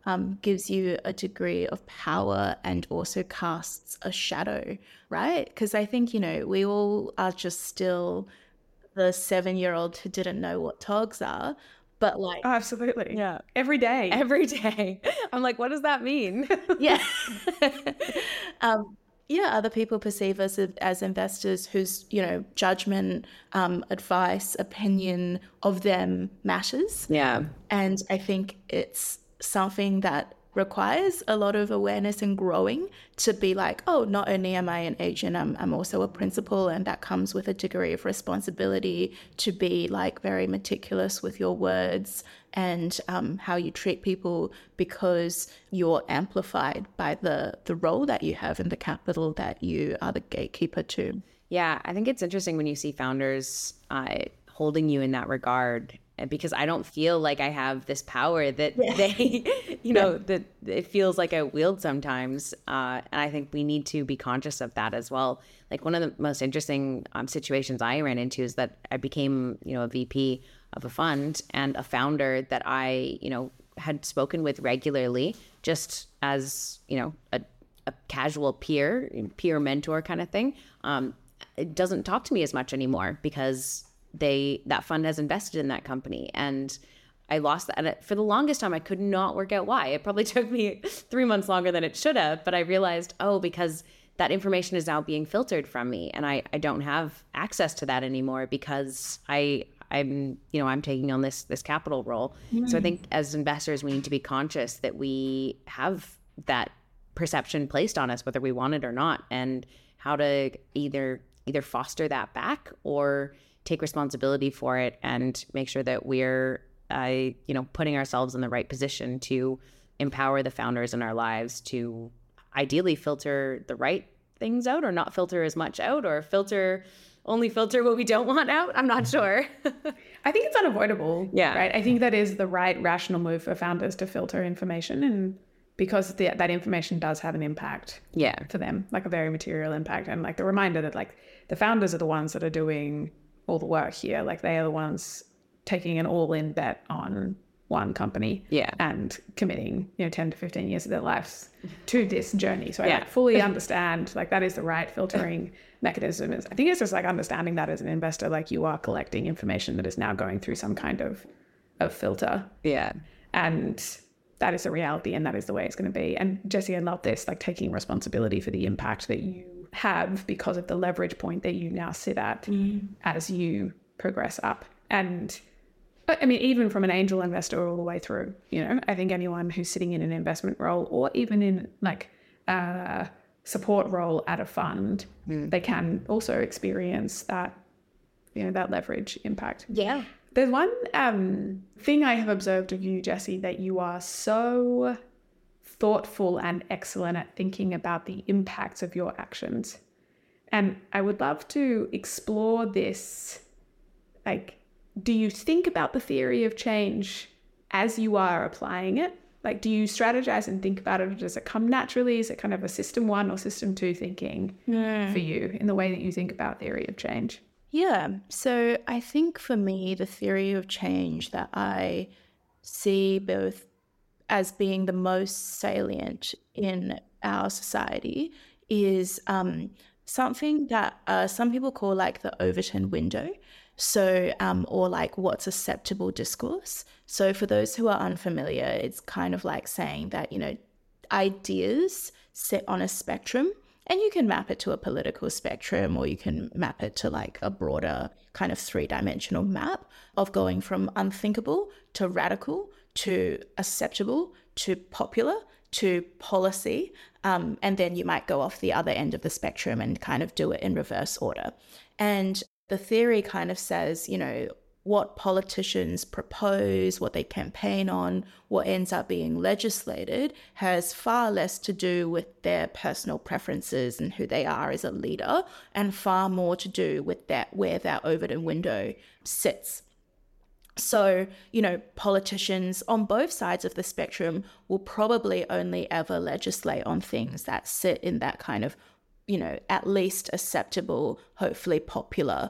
um, gives you a degree of power and also casts a shadow, right? Because I think, you know, we all are just still the seven-year-old who didn't know what togs are, but like... Oh, absolutely. Yeah. Every day. Every day. I'm like, what does that mean? Yeah. um, yeah, other people perceive us as, as investors whose, you know, judgment, um, advice, opinion of them matters. Yeah. And I think it's something that requires a lot of awareness and growing to be like, oh, not only am I an agent, I'm, I'm also a principal, and that comes with a degree of responsibility to be like very meticulous with your words and um, how you treat people, because you're amplified by the the role that you have and the capital that you are the gatekeeper to. Yeah, I think it's interesting when you see founders uh, holding you in that regard, because I don't feel like I have this power that yeah. they, you know, yeah. that it feels like I wield sometimes. Uh, and I think we need to be conscious of that as well. Like one of the most interesting um, situations I ran into is that I became, you know, a V P of a fund, and a founder that I, you know, had spoken with regularly, just as, you know, a, a casual peer, peer mentor kind of thing. Um, it doesn't talk to me as much anymore because they that fund has invested in that company, and I lost that. And for the longest time, I could not work out why. It probably took me three months longer than it should have, but I realized, oh, because that information is now being filtered from me, and I, I don't have access to that anymore because I I'm you know I'm taking on this this capital role. Mm. So I think as investors, we need to be conscious that we have that perception placed on us, whether we want it or not, and how to either either foster that back or take responsibility for it and make sure that we're, uh, you know, putting ourselves in the right position to empower the founders in our lives to ideally filter the right things out, or not filter as much out, or filter, only filter what we don't want out. I'm not sure. I think it's unavoidable. Yeah. Right. I think that is the right rational move for founders to filter information, and because the, that information does have an impact. Yeah. For them, like a very material impact, and like the reminder that like the founders are the ones that are doing all the work here. Like they are the ones taking an all-in bet on one company, yeah, and committing, you know, ten to fifteen years of their lives to this journey. So I yeah. like fully understand, like that is the right filtering mechanism. I think it's just like understanding that as an investor, like you are collecting information that is now going through some kind of of filter. Yeah. And that is the reality, and that is the way it's going to be. And Jessie, I love this, like taking responsibility for the impact that you have because of the leverage point that you now sit at mm. as you progress up. And I mean, even from an angel investor all the way through, you know, I think anyone who's sitting in an investment role, or even in like a support role at a fund, mm. they can also experience that, you know, that leverage impact. Yeah. There's one um, thing I have observed of you, Jessie, that you are so thoughtful and excellent at thinking about the impacts of your actions. And I would love to explore this. Like, do you think about the theory of change as you are applying it? Like, do you strategize and think about it, or does it come naturally? Is it kind of a system one or system two thinking mm. for you in the way that you think about theory of change? Yeah. So I think for me, the theory of change that I see both as being the most salient in our society is um, something that uh, some people call like the Overton window. So, um, or like what's acceptable discourse. So for those who are unfamiliar, it's kind of like saying that, you know, ideas sit on a spectrum, and you can map it to a political spectrum, or you can map it to like a broader kind of three-dimensional map of going from unthinkable to radical to acceptable to popular to policy. Um, and then you might go off the other end of the spectrum and kind of do it in reverse order. And the theory kind of says, you know, what politicians propose, what they campaign on, what ends up being legislated has far less to do with their personal preferences and who they are as a leader, and far more to do with that where that Overton window sits. So, you know, politicians on both sides of the spectrum will probably only ever legislate on things that sit in that kind of, you know, at least acceptable, hopefully popular,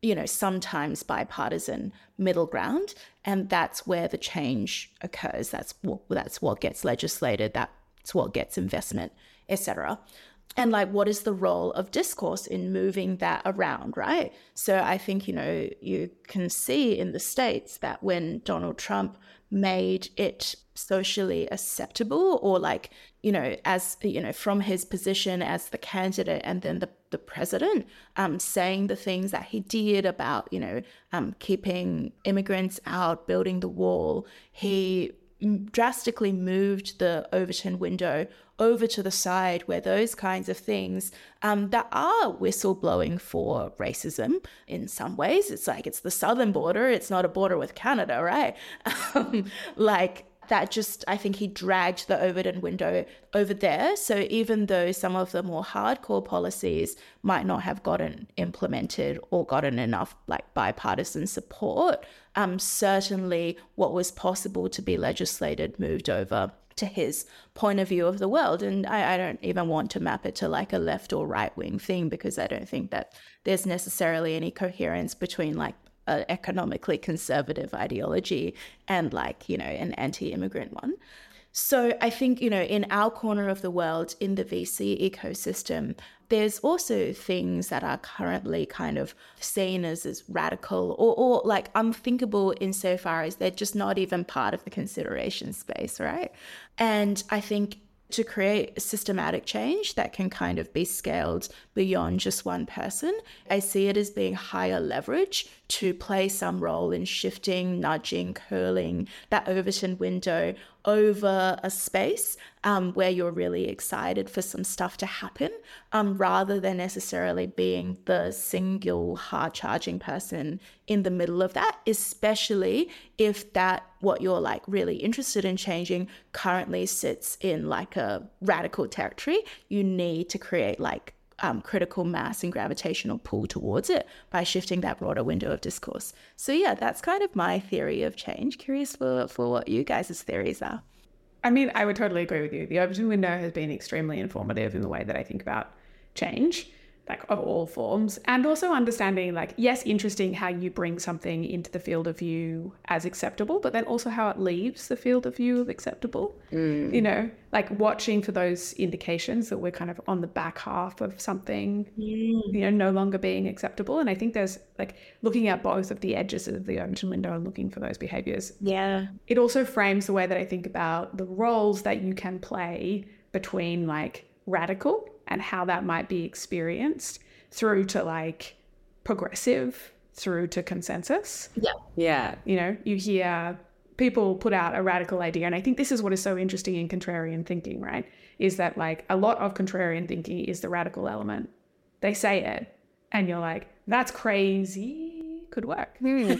you know, sometimes bipartisan middle ground. And that's where the change occurs. That's what, that's what gets legislated. That's what gets investment, et cetera. And like, what is the role of discourse in moving that around, right? So I think, you know, you can see in the States that when Donald Trump made it socially acceptable, or like, you know, as, you know, from his position as the candidate and then the, the president, um, saying the things that he did about, you know, um, keeping immigrants out, building the wall, he drastically moved the Overton window over to the side, where those kinds of things um, that are whistleblowing for racism in some ways. It's like, it's the southern border. It's not a border with Canada, right? Um, like that just, I think he dragged the Overton window over there. So even though some of the more hardcore policies might not have gotten implemented or gotten enough like bipartisan support, um, certainly what was possible to be legislated moved over to his point of view of the world. And I, I don't even want to map it to like a left or right wing thing, because I don't think that there's necessarily any coherence between like an economically conservative ideology and like, you know, an anti-immigrant one. So I think, you know, in our corner of the world, in the V C ecosystem, there's also things that are currently kind of seen as, as radical or, or like unthinkable insofar as they're just not even part of the consideration space, right? And I think to create systematic change that can kind of be scaled beyond just one person, I see it as being higher leverage to play some role in shifting, nudging, curling that Overton window over a space um, where you're really excited for some stuff to happen, um, rather than necessarily being the single hard-charging person in the middle of that, especially if that what you're like really interested in changing currently sits in like a radical territory. You need to create like Um, critical mass and gravitational pull towards it by shifting that broader window of discourse. So yeah, that's kind of my theory of change. Curious for, for what you guys' theories are. I mean, I would totally agree with you. The Overton window has been extremely informative in the way that I think about change, like of all forms, and also understanding like, yes, interesting how you bring something into the field of view as acceptable, but then also how it leaves the field of view of acceptable. Mm. You know, like watching for those indications that we're kind of on the back half of something, mm. you know, no longer being acceptable. And I think there's like looking at both of the edges of the Overton window and looking for those behaviors. Yeah. It also frames the way that I think about the roles that you can play between like radical and how that might be experienced through to like progressive, through to consensus. Yeah. Yeah. You know, you hear people put out a radical idea. And I think this is what is so interesting in contrarian thinking, right? Is that like a lot of contrarian thinking is the radical element. They say it and you're like, that's crazy, could work. You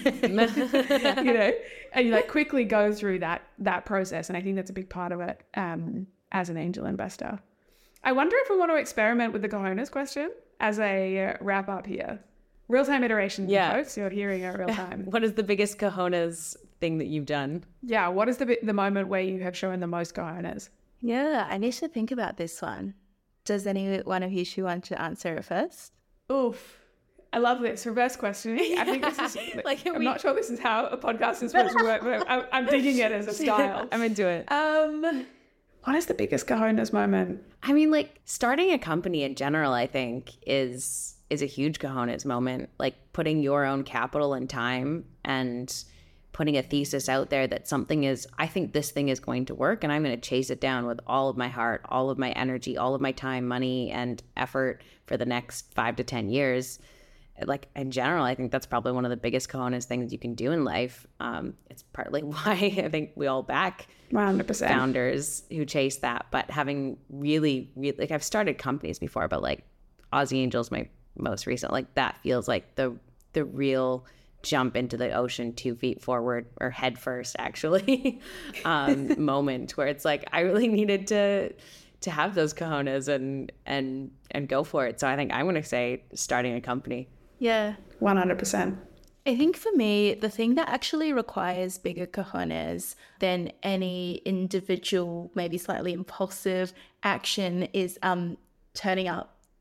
know, and you like quickly go through that that process. And I think that's a big part of it um, as an angel investor. I wonder if we want to experiment with the cojones question as a uh, wrap up here. Real-time iteration, yeah. folks. You're hearing it real time. What is the biggest cojones thing that you've done? Yeah, what is the the moment where you have shown the most cojones? Yeah, I need to think about this one. Does any one of you two want to answer it first? Oof. I love this. Reverse questioning. I think this is, like, I'm we... not sure this is how a podcast is supposed to work, but I'm, I'm digging it as a style. I'm into it. Um... What is the biggest cojones moment? I mean, like starting a company in general, I think is is a huge cojones moment. Like putting your own capital and time and putting a thesis out there that something is, I think this thing is going to work and I'm going to chase it down with all of my heart, all of my energy, all of my time, money, and effort for the next five to ten years. Like in general, I think that's probably one of the biggest cojones things you can do in life. Um, it's partly why I think we all back one hundred percent founders who chase that. But having really, really, like I've started companies before, but like Aussie Angels, my most recent, like that feels like the the real jump into the ocean two feet forward or head first, actually, um, moment where it's like I really needed to to have those cojones and and and go for it. So I think I'm going to say starting a company. Yeah. one hundred percent. I think for me, the thing that actually requires bigger cojones than any individual, maybe slightly impulsive action is um, turning up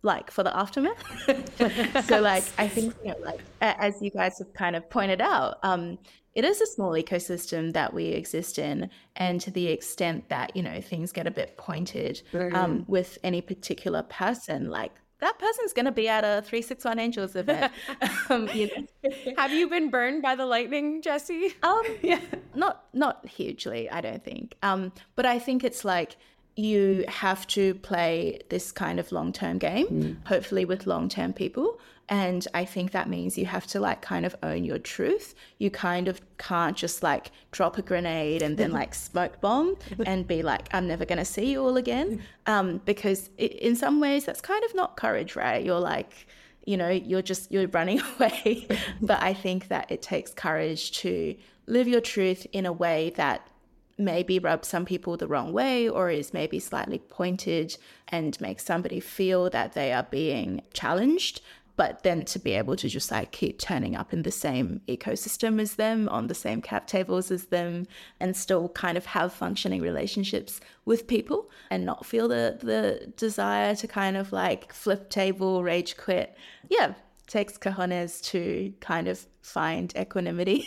like for the aftermath. So like, I think, you know, like as you guys have kind of pointed out, um, it is a small ecosystem that we exist in. And to the extent that, you know, things get a bit pointed um, with any particular person, like that person's going to be at a three six one Angels event. um, you know. Have you been burned by the lightning, Jessie? Um, yeah. Not, not hugely, I don't think. Um, but I think it's like, you have to play this kind of long-term game, mm. hopefully with long-term people. And I think that means you have to like kind of own your truth. You kind of can't just like drop a grenade and then like smoke bomb and be like, I'm never going to see you all again. Um, because it, in some ways that's kind of not courage, right? You're like, you know, you're just, you're running away. But I think that it takes courage to live your truth in a way that maybe rubs some people the wrong way or is maybe slightly pointed and makes somebody feel that they are being challenged, but then to be able to just like keep turning up in the same ecosystem as them, on the same cap tables as them, and still kind of have functioning relationships with people and not feel the the desire to kind of like flip table, rage quit. Yeah, takes cojones to kind of find equanimity.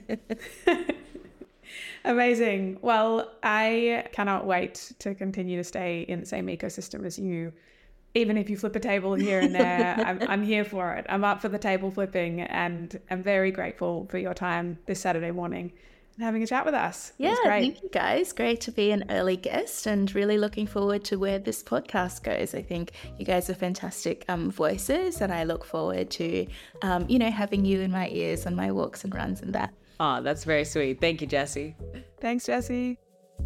Amazing. Well, I cannot wait to continue to stay in the same ecosystem as you. Even if you flip a table here and there, I'm, I'm here for it. I'm up for the table flipping, and I'm very grateful for your time this Saturday morning and having a chat with us. Yeah, it was great. Thank you guys. Great to be an early guest and really looking forward to where this podcast goes. I think you guys are fantastic um, voices, and I look forward to, um, you know, having you in my ears on my walks and runs and that. Oh, that's very sweet. Thank you, Jessie. Thanks, Jessie.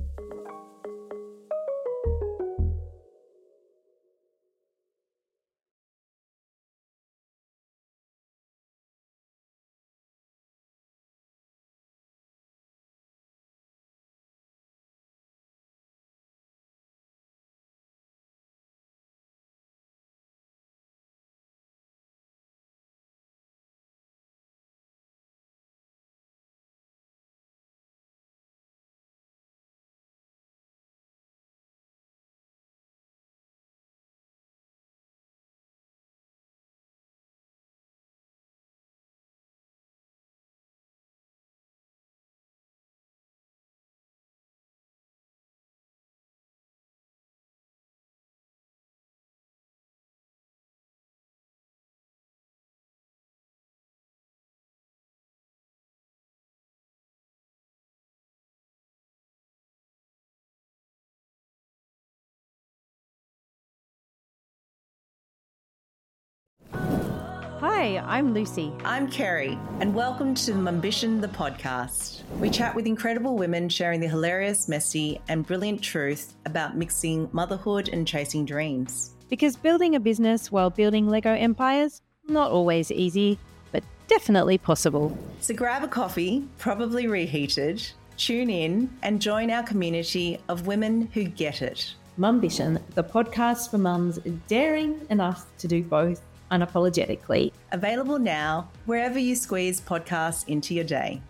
Hi, I'm Lucy. I'm Kerry, and welcome to Mumbition, the podcast. We chat with incredible women sharing the hilarious, messy, and brilliant truth about mixing motherhood and chasing dreams. Because building a business while building Lego empires, not always easy, but definitely possible. So grab a coffee, probably reheated, tune in, and join our community of women who get it. Mumbition, the podcast for mums daring enough to do both unapologetically. Available now wherever you squeeze podcasts into your day.